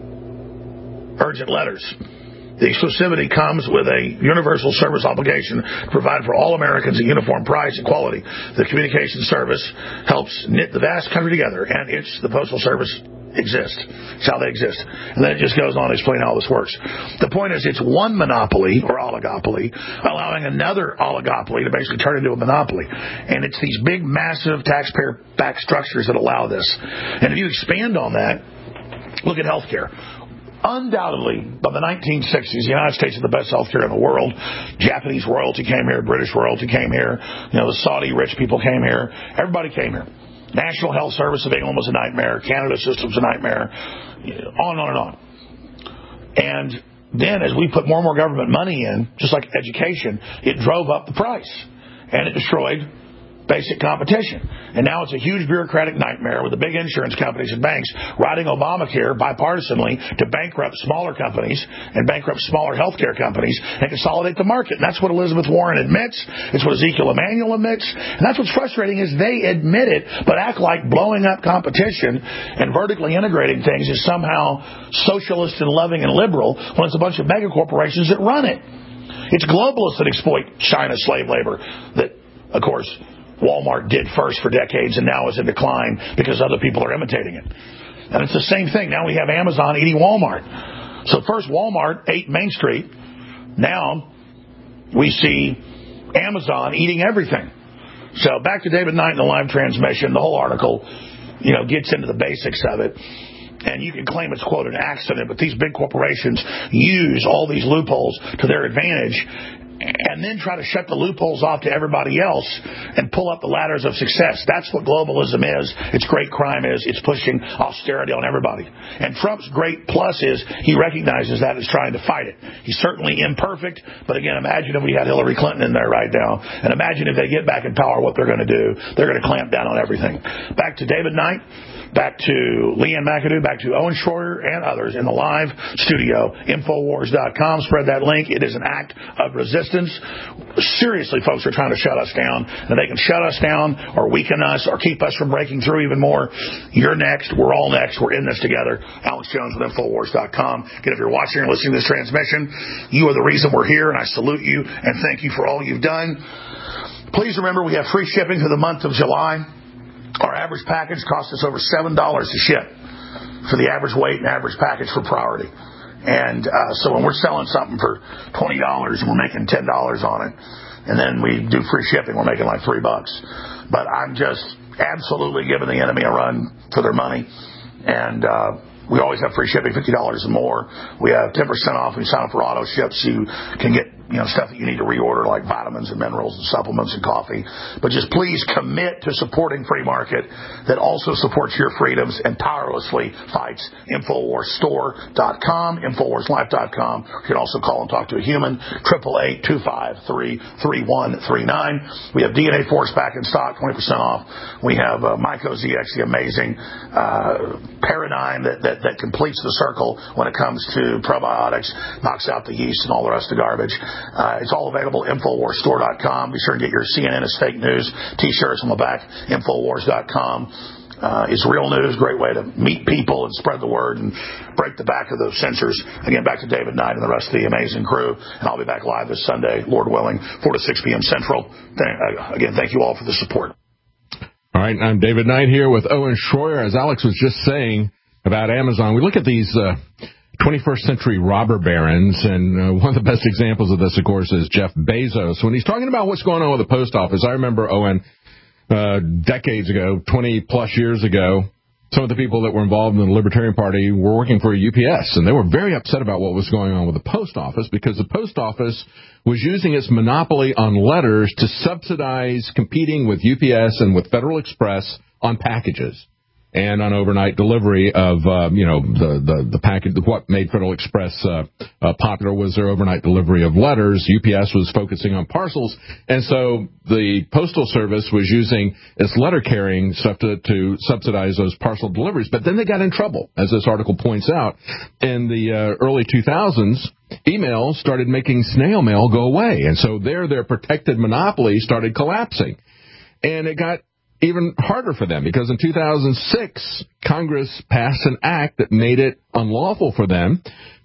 urgent letters. The exclusivity comes with a universal service obligation to provide for all Americans a uniform price and quality. The communication service helps knit the vast country together, and it's the Postal Service exists. It's how they exist. And then it just goes on to explain how this works. The point is, it's one monopoly or oligopoly allowing another oligopoly to basically turn into a monopoly. And it's these big, massive taxpayer-backed structures that allow this. And if you expand on that, look at healthcare. Undoubtedly, by the nineteen sixties, the United States had the best healthcare in the world. Japanese royalty came here. British royalty came here. You know, the Saudi rich people came here. Everybody came here. National Health Service of England was a nightmare. Canada system's a nightmare. On and on and on. And then as we put more and more government money in, just like education, it drove up the price. And it destroyed basic competition. And now it's a huge bureaucratic nightmare with the big insurance companies and banks riding Obamacare bipartisanly to bankrupt smaller companies and bankrupt smaller healthcare companies and consolidate the market. And that's what Elizabeth Warren admits. It's what Ezekiel Emanuel admits. And that's what's frustrating is they admit it, but act like blowing up competition and vertically integrating things is somehow socialist and loving and liberal when it's a bunch of mega corporations that run it. It's globalists that exploit China's slave labor that, of course, Walmart did first for decades and now is in decline because other people are imitating it. And it's the same thing. Now we have Amazon eating Walmart. So first Walmart ate Main Street. Now we see Amazon eating everything. So back to David Knight in the live transmission. The whole article, you know, gets into the basics of it. And you can claim it's, quote, an accident, but these big corporations use all these loopholes to their advantage and then try to shut the loopholes off to everybody else and pull up the ladders of success. That's what globalism is. Its great crime is it's pushing austerity on everybody. And Trump's great plus is he recognizes that and is trying to fight it. He's certainly imperfect, but again, imagine if we had Hillary Clinton in there right now. And imagine if they get back in power, what they're going to do. They're going to clamp down on everything. Back to David Knight. Back to Leanne McAdoo, back to Owen Schroyer and others in the live studio. Infowars dot com. Spread that link. It is an act of resistance. Seriously, folks are trying to shut us down. And they can shut us down or weaken us or keep us from breaking through even more. You're next. We're all next. We're in this together. Alex Jones with Infowars dot com. Again, if you're watching or listening to this transmission, you are the reason we're here, and I salute you and thank you for all you've done. Please remember we have free shipping for the month of July. Our average package costs us over seven dollars to ship for the average weight and average package for priority. And uh, so when we're selling something for twenty dollars and we're making ten dollars on it, and then we do free shipping, we're making like three bucks. But I'm just absolutely giving the enemy a run for their money. And uh, we always have free shipping, fifty dollars and more. We have ten percent off when you sign up for auto ships. You can get, you know, stuff that you need to reorder like vitamins and minerals and supplements and coffee. But just please commit to supporting free market that also supports your freedoms and tirelessly fights. Infowars Store dot com, Infowars Life dot com. You can also call and talk to a human, eight eight eight, two five three, three one three nine. We have D N A Force back in stock, twenty percent off. We have uh, Myco Z X, the amazing uh, paradigm that, that, that completes the circle when it comes to probiotics, knocks out the yeast and all the rest of the garbage. Uh, it's all available at Infowars Store dot com. Be sure to get your C N N is fake news T-shirts on the back, Infowars dot com. uh, is real news, great way to meet people and spread the word and break the back of those censors. Again, back to David Knight and the rest of the amazing crew. And I'll be back live this Sunday, Lord willing, four to six p.m. Central. Th- uh, again, thank you all for the support. All right, I'm David Knight here with Owen Schroyer. As Alex was just saying about Amazon, we look at these uh, twenty-first century robber barons, and uh, one of the best examples of this, of course, is Jeff Bezos. When he's talking about what's going on with the post office, I remember, Owen, uh, decades ago, twenty-plus years ago, some of the people that were involved in the Libertarian Party were working for U P S, and they were very upset about what was going on with the post office because the post office was using its monopoly on letters to subsidize competing with U P S and with Federal Express on packages and on overnight delivery of, uh, you know, the, the, the package. What made Federal Express uh, uh, popular was their overnight delivery of letters. U P S was focusing on parcels. And so the Postal Service was using its letter-carrying stuff to, to subsidize those parcel deliveries. But then they got in trouble, as this article points out. In the uh, early two thousands, email started making snail mail go away. And so there, their protected monopoly started collapsing. And it got even harder for them because in two thousand six, Congress passed an act that made it unlawful for them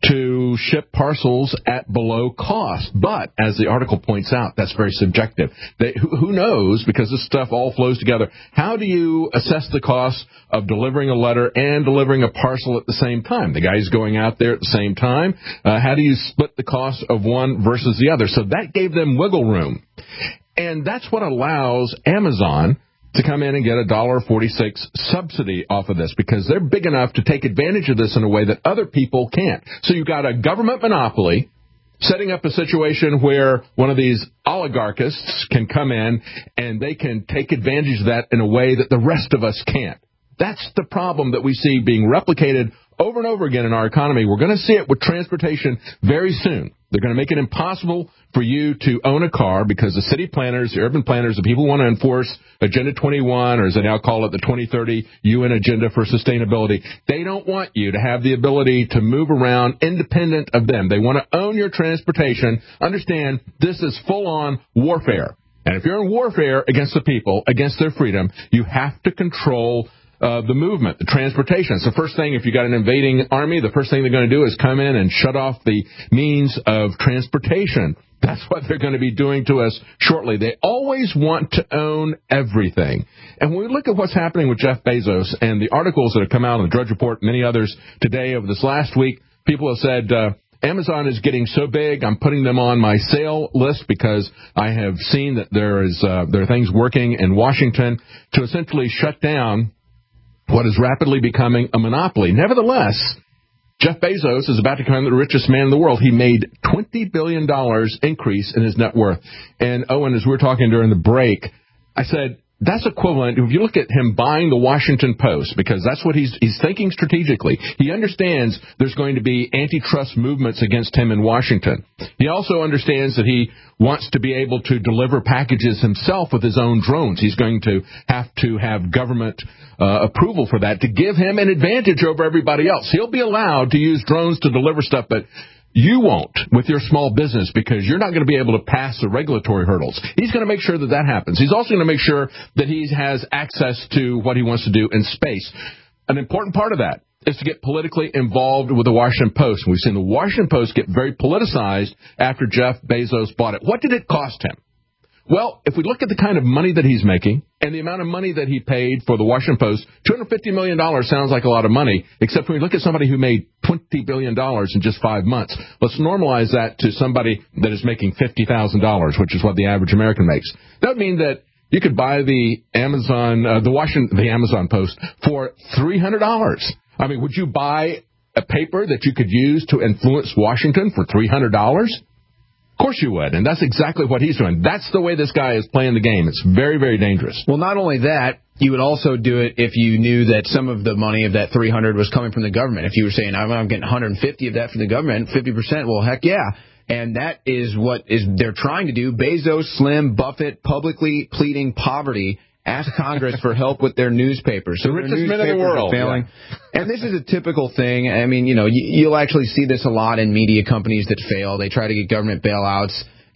to ship parcels at below cost. But, as the article points out, that's very subjective. They, who, who knows, because this stuff all flows together, how do you assess the cost of delivering a letter and delivering a parcel at the same time? The guy's going out there at the same time. Uh, how do you split the cost of one versus the other? So that gave them wiggle room. And that's what allows Amazon to come in and get a one dollar forty-six subsidy off of this because they're big enough to take advantage of this in a way that other people can't. So you've got a government monopoly setting up a situation where one of these oligarchists can come in and they can take advantage of that in a way that the rest of us can't. That's the problem that we see being replicated over and over again in our economy. We're going to see it with transportation very soon. They're going to make it impossible for you to own a car because the city planners, the urban planners, the people who want to enforce Agenda twenty-one, or as they now call it, the twenty thirty U N Agenda for Sustainability, they don't want you to have the ability to move around independent of them. They want to own your transportation. Understand, this is full-on warfare. And if you're in warfare against the people, against their freedom, you have to control Uh, the movement, the transportation. It's the first thing, if you got an invading army, the first thing they're going to do is come in and shut off the means of transportation. That's what they're going to be doing to us shortly. They always want to own everything. And when we look at what's happening with Jeff Bezos and the articles that have come out on the Drudge Report and many others today over this last week, people have said, uh, Amazon is getting so big, I'm putting them on my sale list because I have seen that there is uh, there are things working in Washington to essentially shut down what is rapidly becoming a monopoly. Nevertheless, Jeff Bezos is about to become the richest man in the world. He made twenty billion dollars increase in his net worth. And, Owen, as we were talking during the break, I said, that's equivalent, if you look at him buying the Washington Post, because that's what he's he's thinking strategically. He understands there's going to be antitrust movements against him in Washington. He also understands that he wants to be able to deliver packages himself with his own drones. He's going to have to have government uh, approval for that to give him an advantage over everybody else. He'll be allowed to use drones to deliver stuff, but you won't with your small business because you're not going to be able to pass the regulatory hurdles. He's going to make sure that that happens. He's also going to make sure that he has access to what he wants to do in space. An important part of that is to get politically involved with the Washington Post. We've seen the Washington Post get very politicized after Jeff Bezos bought it. What did it cost him? Well, if we look at the kind of money that he's making and the amount of money that he paid for the Washington Post, two hundred fifty million dollars sounds like a lot of money, except when we look at somebody who made twenty billion dollars in just five months. Let's normalize that to somebody that is making fifty thousand dollars, which is what the average American makes. That would mean that you could buy the Amazon, uh, the Washington, the Amazon Post for three hundred dollars. I mean, would you buy a paper that you could use to influence Washington for three hundred dollars? Of course you would, and that's exactly what he's doing. That's the way this guy is playing the game. It's very, very dangerous. Well, not only that, you would also do it if you knew that some of the money of that three hundred was coming from the government. If you were saying, I'm, I'm getting one hundred fifty of that from the government, fifty percent, well, heck yeah. And that is what is they're trying to do. Bezos, Slim, Buffett, publicly pleading poverty, ask Congress for help with their newspapers. So the richest men in the world. Failing. Yeah. And this is a typical thing. I mean, you know, you'll actually see this a lot in media companies that fail. They try to get government bailouts,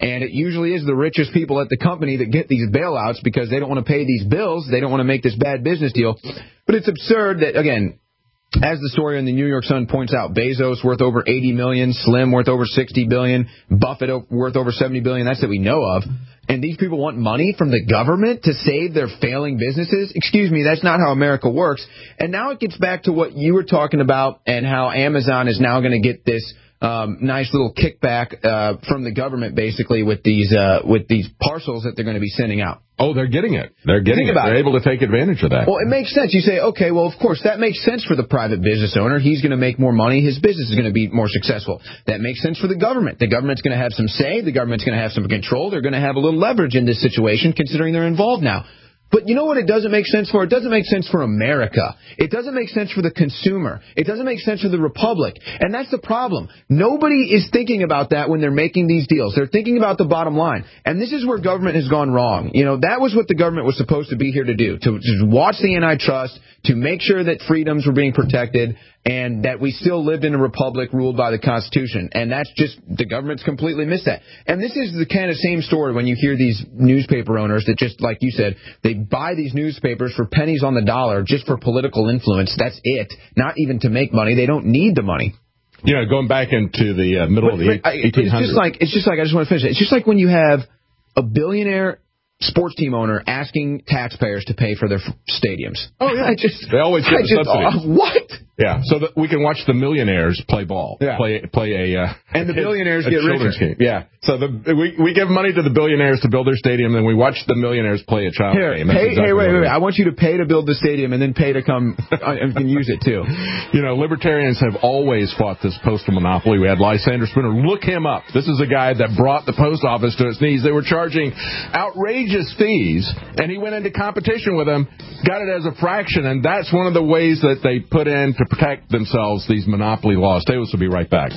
And it usually is the richest people at the company that get these bailouts because they don't want to pay these bills. They don't want to make this bad business deal. But it's absurd that, again, as the story in the New York Sun points out, Bezos worth over eighty million dollars, Slim worth over sixty billion dollars, Buffett worth over seventy billion dollars. That's that we know of. And these people want money from the government to save their failing businesses? Excuse me, that's not how America works. And now it gets back to what you were talking about and how Amazon is now going to get this um, nice little kickback uh, from the government, basically, with these uh, with these parcels that they're going to be sending out. Oh, they're getting it. They're getting Think it. about They're it. able to take advantage of that. Well, it makes sense. You say, okay, well, of course, that makes sense for the private business owner. He's going to make more money. His business is going to be more successful. That makes sense for the government. The government's going to have some say. The government's going to have some control. They're going to have a little leverage in this situation, considering they're involved now. But you know what it doesn't make sense for? It doesn't make sense for America. It doesn't make sense for the consumer. It doesn't make sense for the republic. And that's the problem. Nobody is thinking about that when they're making these deals. They're thinking about the bottom line. And this is where government has gone wrong. You know, that was what the government was supposed to be here to do, to just watch the antitrust, to make sure that freedoms were being protected, and that we still lived in a republic ruled by the Constitution. And that's just, the government's completely missed that. And this is the kind of same story when you hear these newspaper owners that just, like you said, they buy these newspapers for pennies on the dollar just for political influence. That's it. Not even to make money. They don't need the money. You know, going back into the uh, middle but, of the but, eighteen hundreds. It's just like, it's just like, I just want to finish it. It's just like when you have a billionaire sports team owner asking taxpayers to pay for their f- stadiums. Oh, yeah. I just, they always get I the just, subsidies. Uh, what? Yeah, so that we can watch the millionaires play ball, yeah. play play a, uh, and the billionaires a get children's richer. game. Yeah, so the we we give money to the billionaires to build their stadium, and we watch the millionaires play a child Here, game. Pay, exactly hey, wait, wait, wait! is. I want you to pay to build the stadium, and then pay to come and can use it too. You know, libertarians have always fought this postal monopoly. We had Lysander Spooner. Look him up. This is a guy that brought the post office to its knees. They were charging outrageous fees, and he went into competition with them, got it as a fraction, and that's one of the ways that they put in to protect themselves. These monopoly laws. Davis will be right back.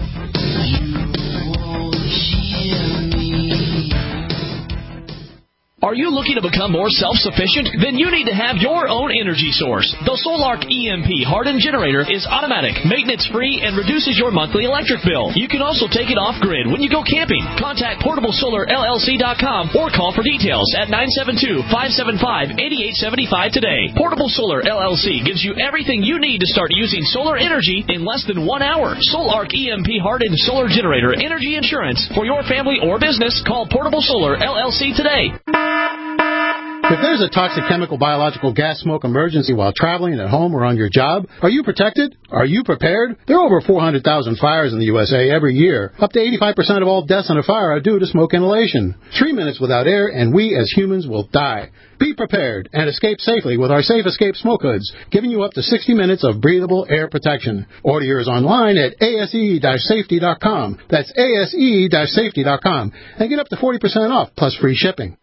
Are you looking to become more self-sufficient? Then you need to have your own energy source. The Solark E M P hardened generator is automatic, maintenance-free, and reduces your monthly electric bill. You can also take it off-grid when you go camping. Contact portable solar L L C dot com or call for details at nine seven two, five seven five, eight eight seven five today. Portable Solar L L C gives you everything you need to start using solar energy in less than one hour. Solark E M P hardened solar generator energy insurance for your family or business. Call Portable Solar L L C today. If there's a toxic chemical, biological, gas smoke emergency while traveling at home or on your job, are you protected? Are you prepared? There are over four hundred thousand fires in the U S A every year. Up to eighty-five percent of all deaths in a fire are due to smoke inhalation. Three minutes without air and we as humans will die. Be prepared and escape safely with our Safe Escape smoke hoods, giving you up to sixty minutes of breathable air protection. Order yours online at A S E safety dot com. That's A S E safety dot com. And get up to forty percent off plus free shipping.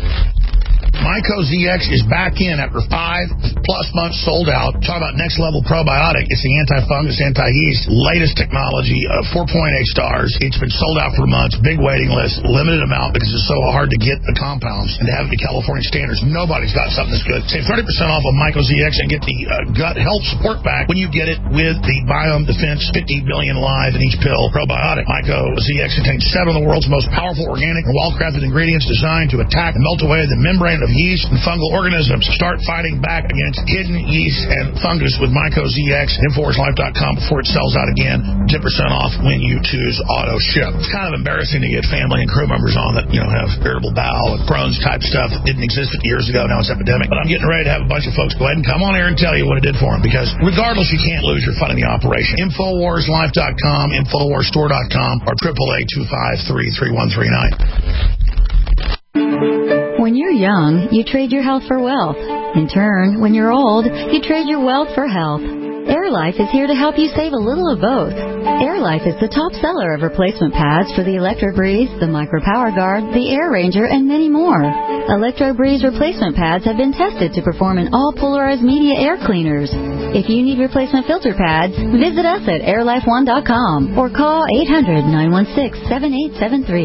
Myco Z X is back in after five plus months sold out. Talk about next level probiotic. It's the anti-fungus, anti-yeast, latest technology, uh, four point eight stars. It's been sold out for months. Big waiting list, limited amount because it's so hard to get the compounds and to have it to California standards. Nobody's got something that's good. Save thirty percent off of Myco Z X and get the uh, gut health support back when you get it with the Biome Defense fifty billion live in each pill probiotic. Myco Z X contains seven of the world's most powerful organic and well-crafted ingredients designed to attack and melt away the membrane of yeast and fungal organisms. Start fighting back against hidden yeast and fungus with Myco Z X at Infowars Life dot com before it sells out again. ten percent off when you choose auto ship. It's kind of embarrassing to get family and crew members on that, you know, have irritable bowel and Crohn's type stuff that didn't exist fifty years ago. Now it's epidemic. But I'm getting ready to have a bunch of folks go ahead and come on here and tell you what it did for them, because regardless, you can't lose your fun in the operation. Infowars Life dot com, Infowars Store dot com, or triple A two five three, three one three nine. When you're young, you trade your health for wealth. In turn, when you're old, you trade your wealth for health. AirLife is here to help you save a little of both. AirLife is the top seller of replacement pads for the Electro-Breeze, the Micro Power Guard, the Air Ranger, and many more. Electro-Breeze replacement pads have been tested to perform in all polarized media air cleaners. If you need replacement filter pads, visit us at air life one dot com or call eight hundred, nine one six, seven eight seven three.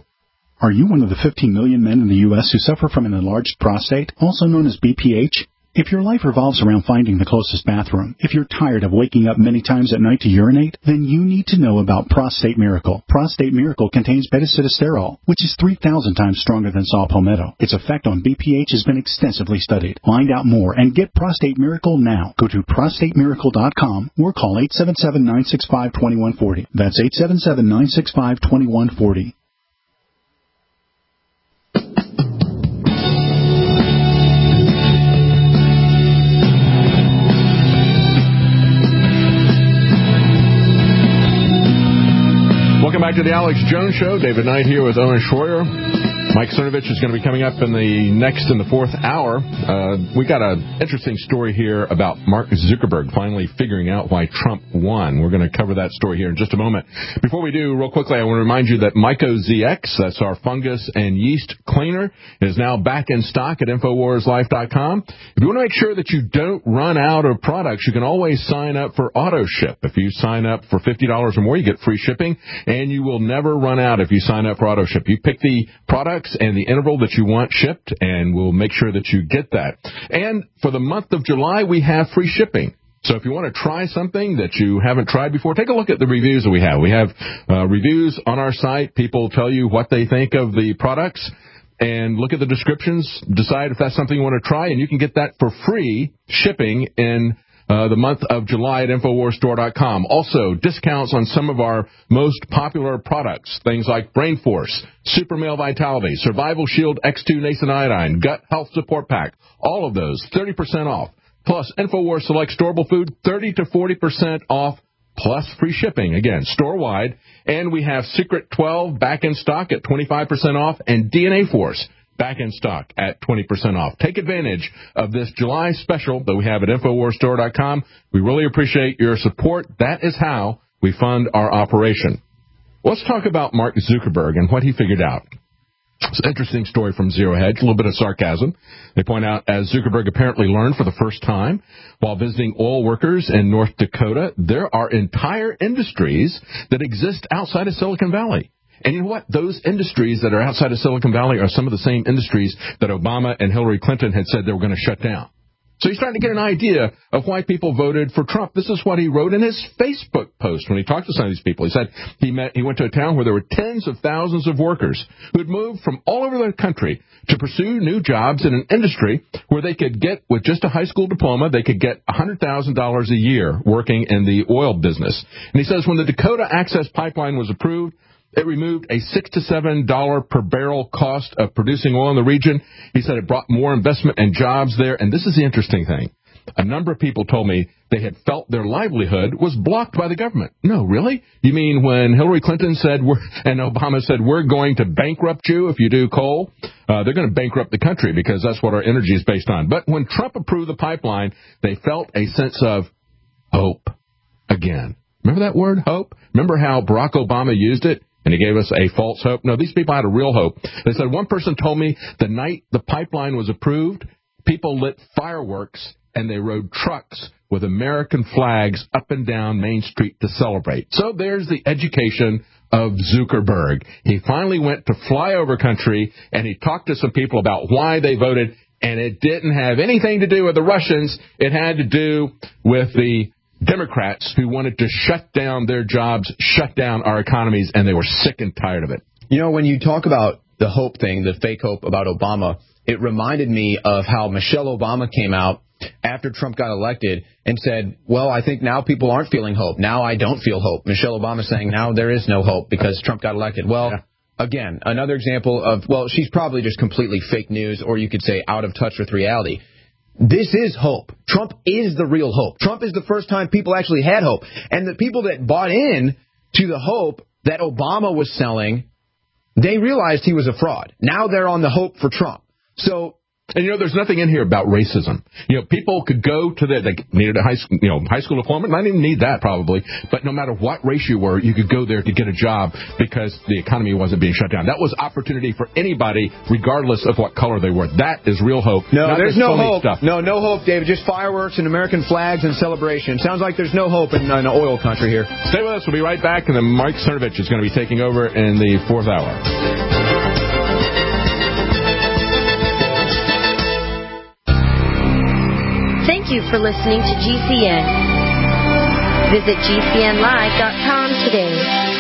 Are you one of the fifteen million men in the U S who suffer from an enlarged prostate, also known as B P H? If your life revolves around finding the closest bathroom, if you're tired of waking up many times at night to urinate, then you need to know about Prostate Miracle. Prostate Miracle contains beta-sitosterol, which is three thousand times stronger than saw palmetto. Its effect on B P H has been extensively studied. Find out more and get Prostate Miracle now. Go to prostate miracle dot com or call eight seven seven, nine six five, two one four zero. That's eight seven seven, nine six five, two one four zero. Welcome back to the Alex Jones Show. David Knight here with Owen Schroyer. Mike Cernovich is going to be coming up in the next in the fourth hour. Uh, we got an interesting story here about Mark Zuckerberg finally figuring out why Trump won. We're going to cover that story here in just a moment. Before we do, real quickly, I want to remind you that Myco Z X, that's our fungus and yeast cleaner, is now back in stock at Infowars Life dot com. If you want to make sure that you don't run out of products, you can always sign up for AutoShip. If you sign up for fifty dollars or more, you get free shipping, and you will never run out if you sign up for AutoShip. You pick the product and the interval that you want shipped, and we'll make sure that you get that. And for the month of July, we have free shipping. So if you want to try something that you haven't tried before, take a look at the reviews that we have. We have uh, reviews on our site. People tell you what they think of the products, and look at the descriptions, decide if that's something you want to try, and you can get that for free shipping in Uh, the month of July at Infowars Store dot com. Also, discounts on some of our most popular products, things like Brain Force, Super Male Vitality, Survival Shield X two Nascent Iodine, Gut Health Support Pack, all of those, thirty percent off. Plus, Infowars Select Storable Food, thirty to forty percent off, plus free shipping, again, store-wide. And we have Secret twelve back in stock at twenty-five percent off, and D N A Force back in stock at twenty percent off. Take advantage of this July special that we have at Infowars Store dot com. We really appreciate your support. That is how we fund our operation. Let's talk about Mark Zuckerberg and what he figured out. It's an interesting story from Zero Hedge, a little bit of sarcasm. They point out, as Zuckerberg apparently learned for the first time while visiting oil workers in North Dakota, there are entire industries that exist outside of Silicon Valley. And you know what? Those industries that are outside of Silicon Valley are some of the same industries that Obama and Hillary Clinton had said they were going to shut down. So he's starting to get an idea of why people voted for Trump. This is what he wrote in his Facebook post when he talked to some of these people. He said he met, he went to a town where there were tens of thousands of workers who had moved from all over the country to pursue new jobs in an industry where they could get, with just a high school diploma, they could get one hundred thousand dollars a year working in the oil business. And he says when the Dakota Access Pipeline was approved, it removed a six to seven dollars per barrel cost of producing oil in the region. He said it brought more investment and jobs there. And this is the interesting thing. A number of people told me they had felt their livelihood was blocked by the government. No, really? You mean when Hillary Clinton said, we're, and Obama said, we're going to bankrupt you if you do coal? Uh, they're going to bankrupt the country because that's what our energy is based on. But when Trump approved the pipeline, they felt a sense of hope again. Remember that word, hope? Remember how Barack Obama used it? And he gave us a false hope. No, these people had a real hope. They said one person told me the night the pipeline was approved, people lit fireworks and they rode trucks with American flags up and down Main Street to celebrate. So there's the education of Zuckerberg. He finally went to flyover country and he talked to some people about why they voted, and it didn't have anything to do with the Russians. It had to do with the Democrats who wanted to shut down their jobs, shut down our economies, and they were sick and tired of it. You know, when you talk about the hope thing, the fake hope about Obama, it reminded me of how Michelle Obama came out after Trump got elected and said, well, I think now people aren't feeling hope. Now I don't feel hope. Michelle Obama saying now there is no hope because Trump got elected. Well, yeah. Again, another example of, well, she's probably just completely fake news, or you could say out of touch with reality. This is hope. Trump is the real hope. Trump is the first time people actually had hope. And the people that bought in to the hope that Obama was selling, they realized he was a fraud. Now they're on the hope for Trump. So, and, you know, there's nothing in here about racism. You know, people could go to the, they needed a high school, you know, high school diploma. I didn't need that probably. But no matter what race you were, you could go there to get a job because the economy wasn't being shut down. That was opportunity for anybody, regardless of what color they were. That is real hope. No, there's no hope. Stuff. No, no hope, David. Just fireworks and American flags and celebration. Sounds like there's no hope in an oil country here. Stay with us. We'll be right back. And then Mike Cernovich is going to be taking over in the fourth hour. for listening to G C N. Visit G C N live dot com today.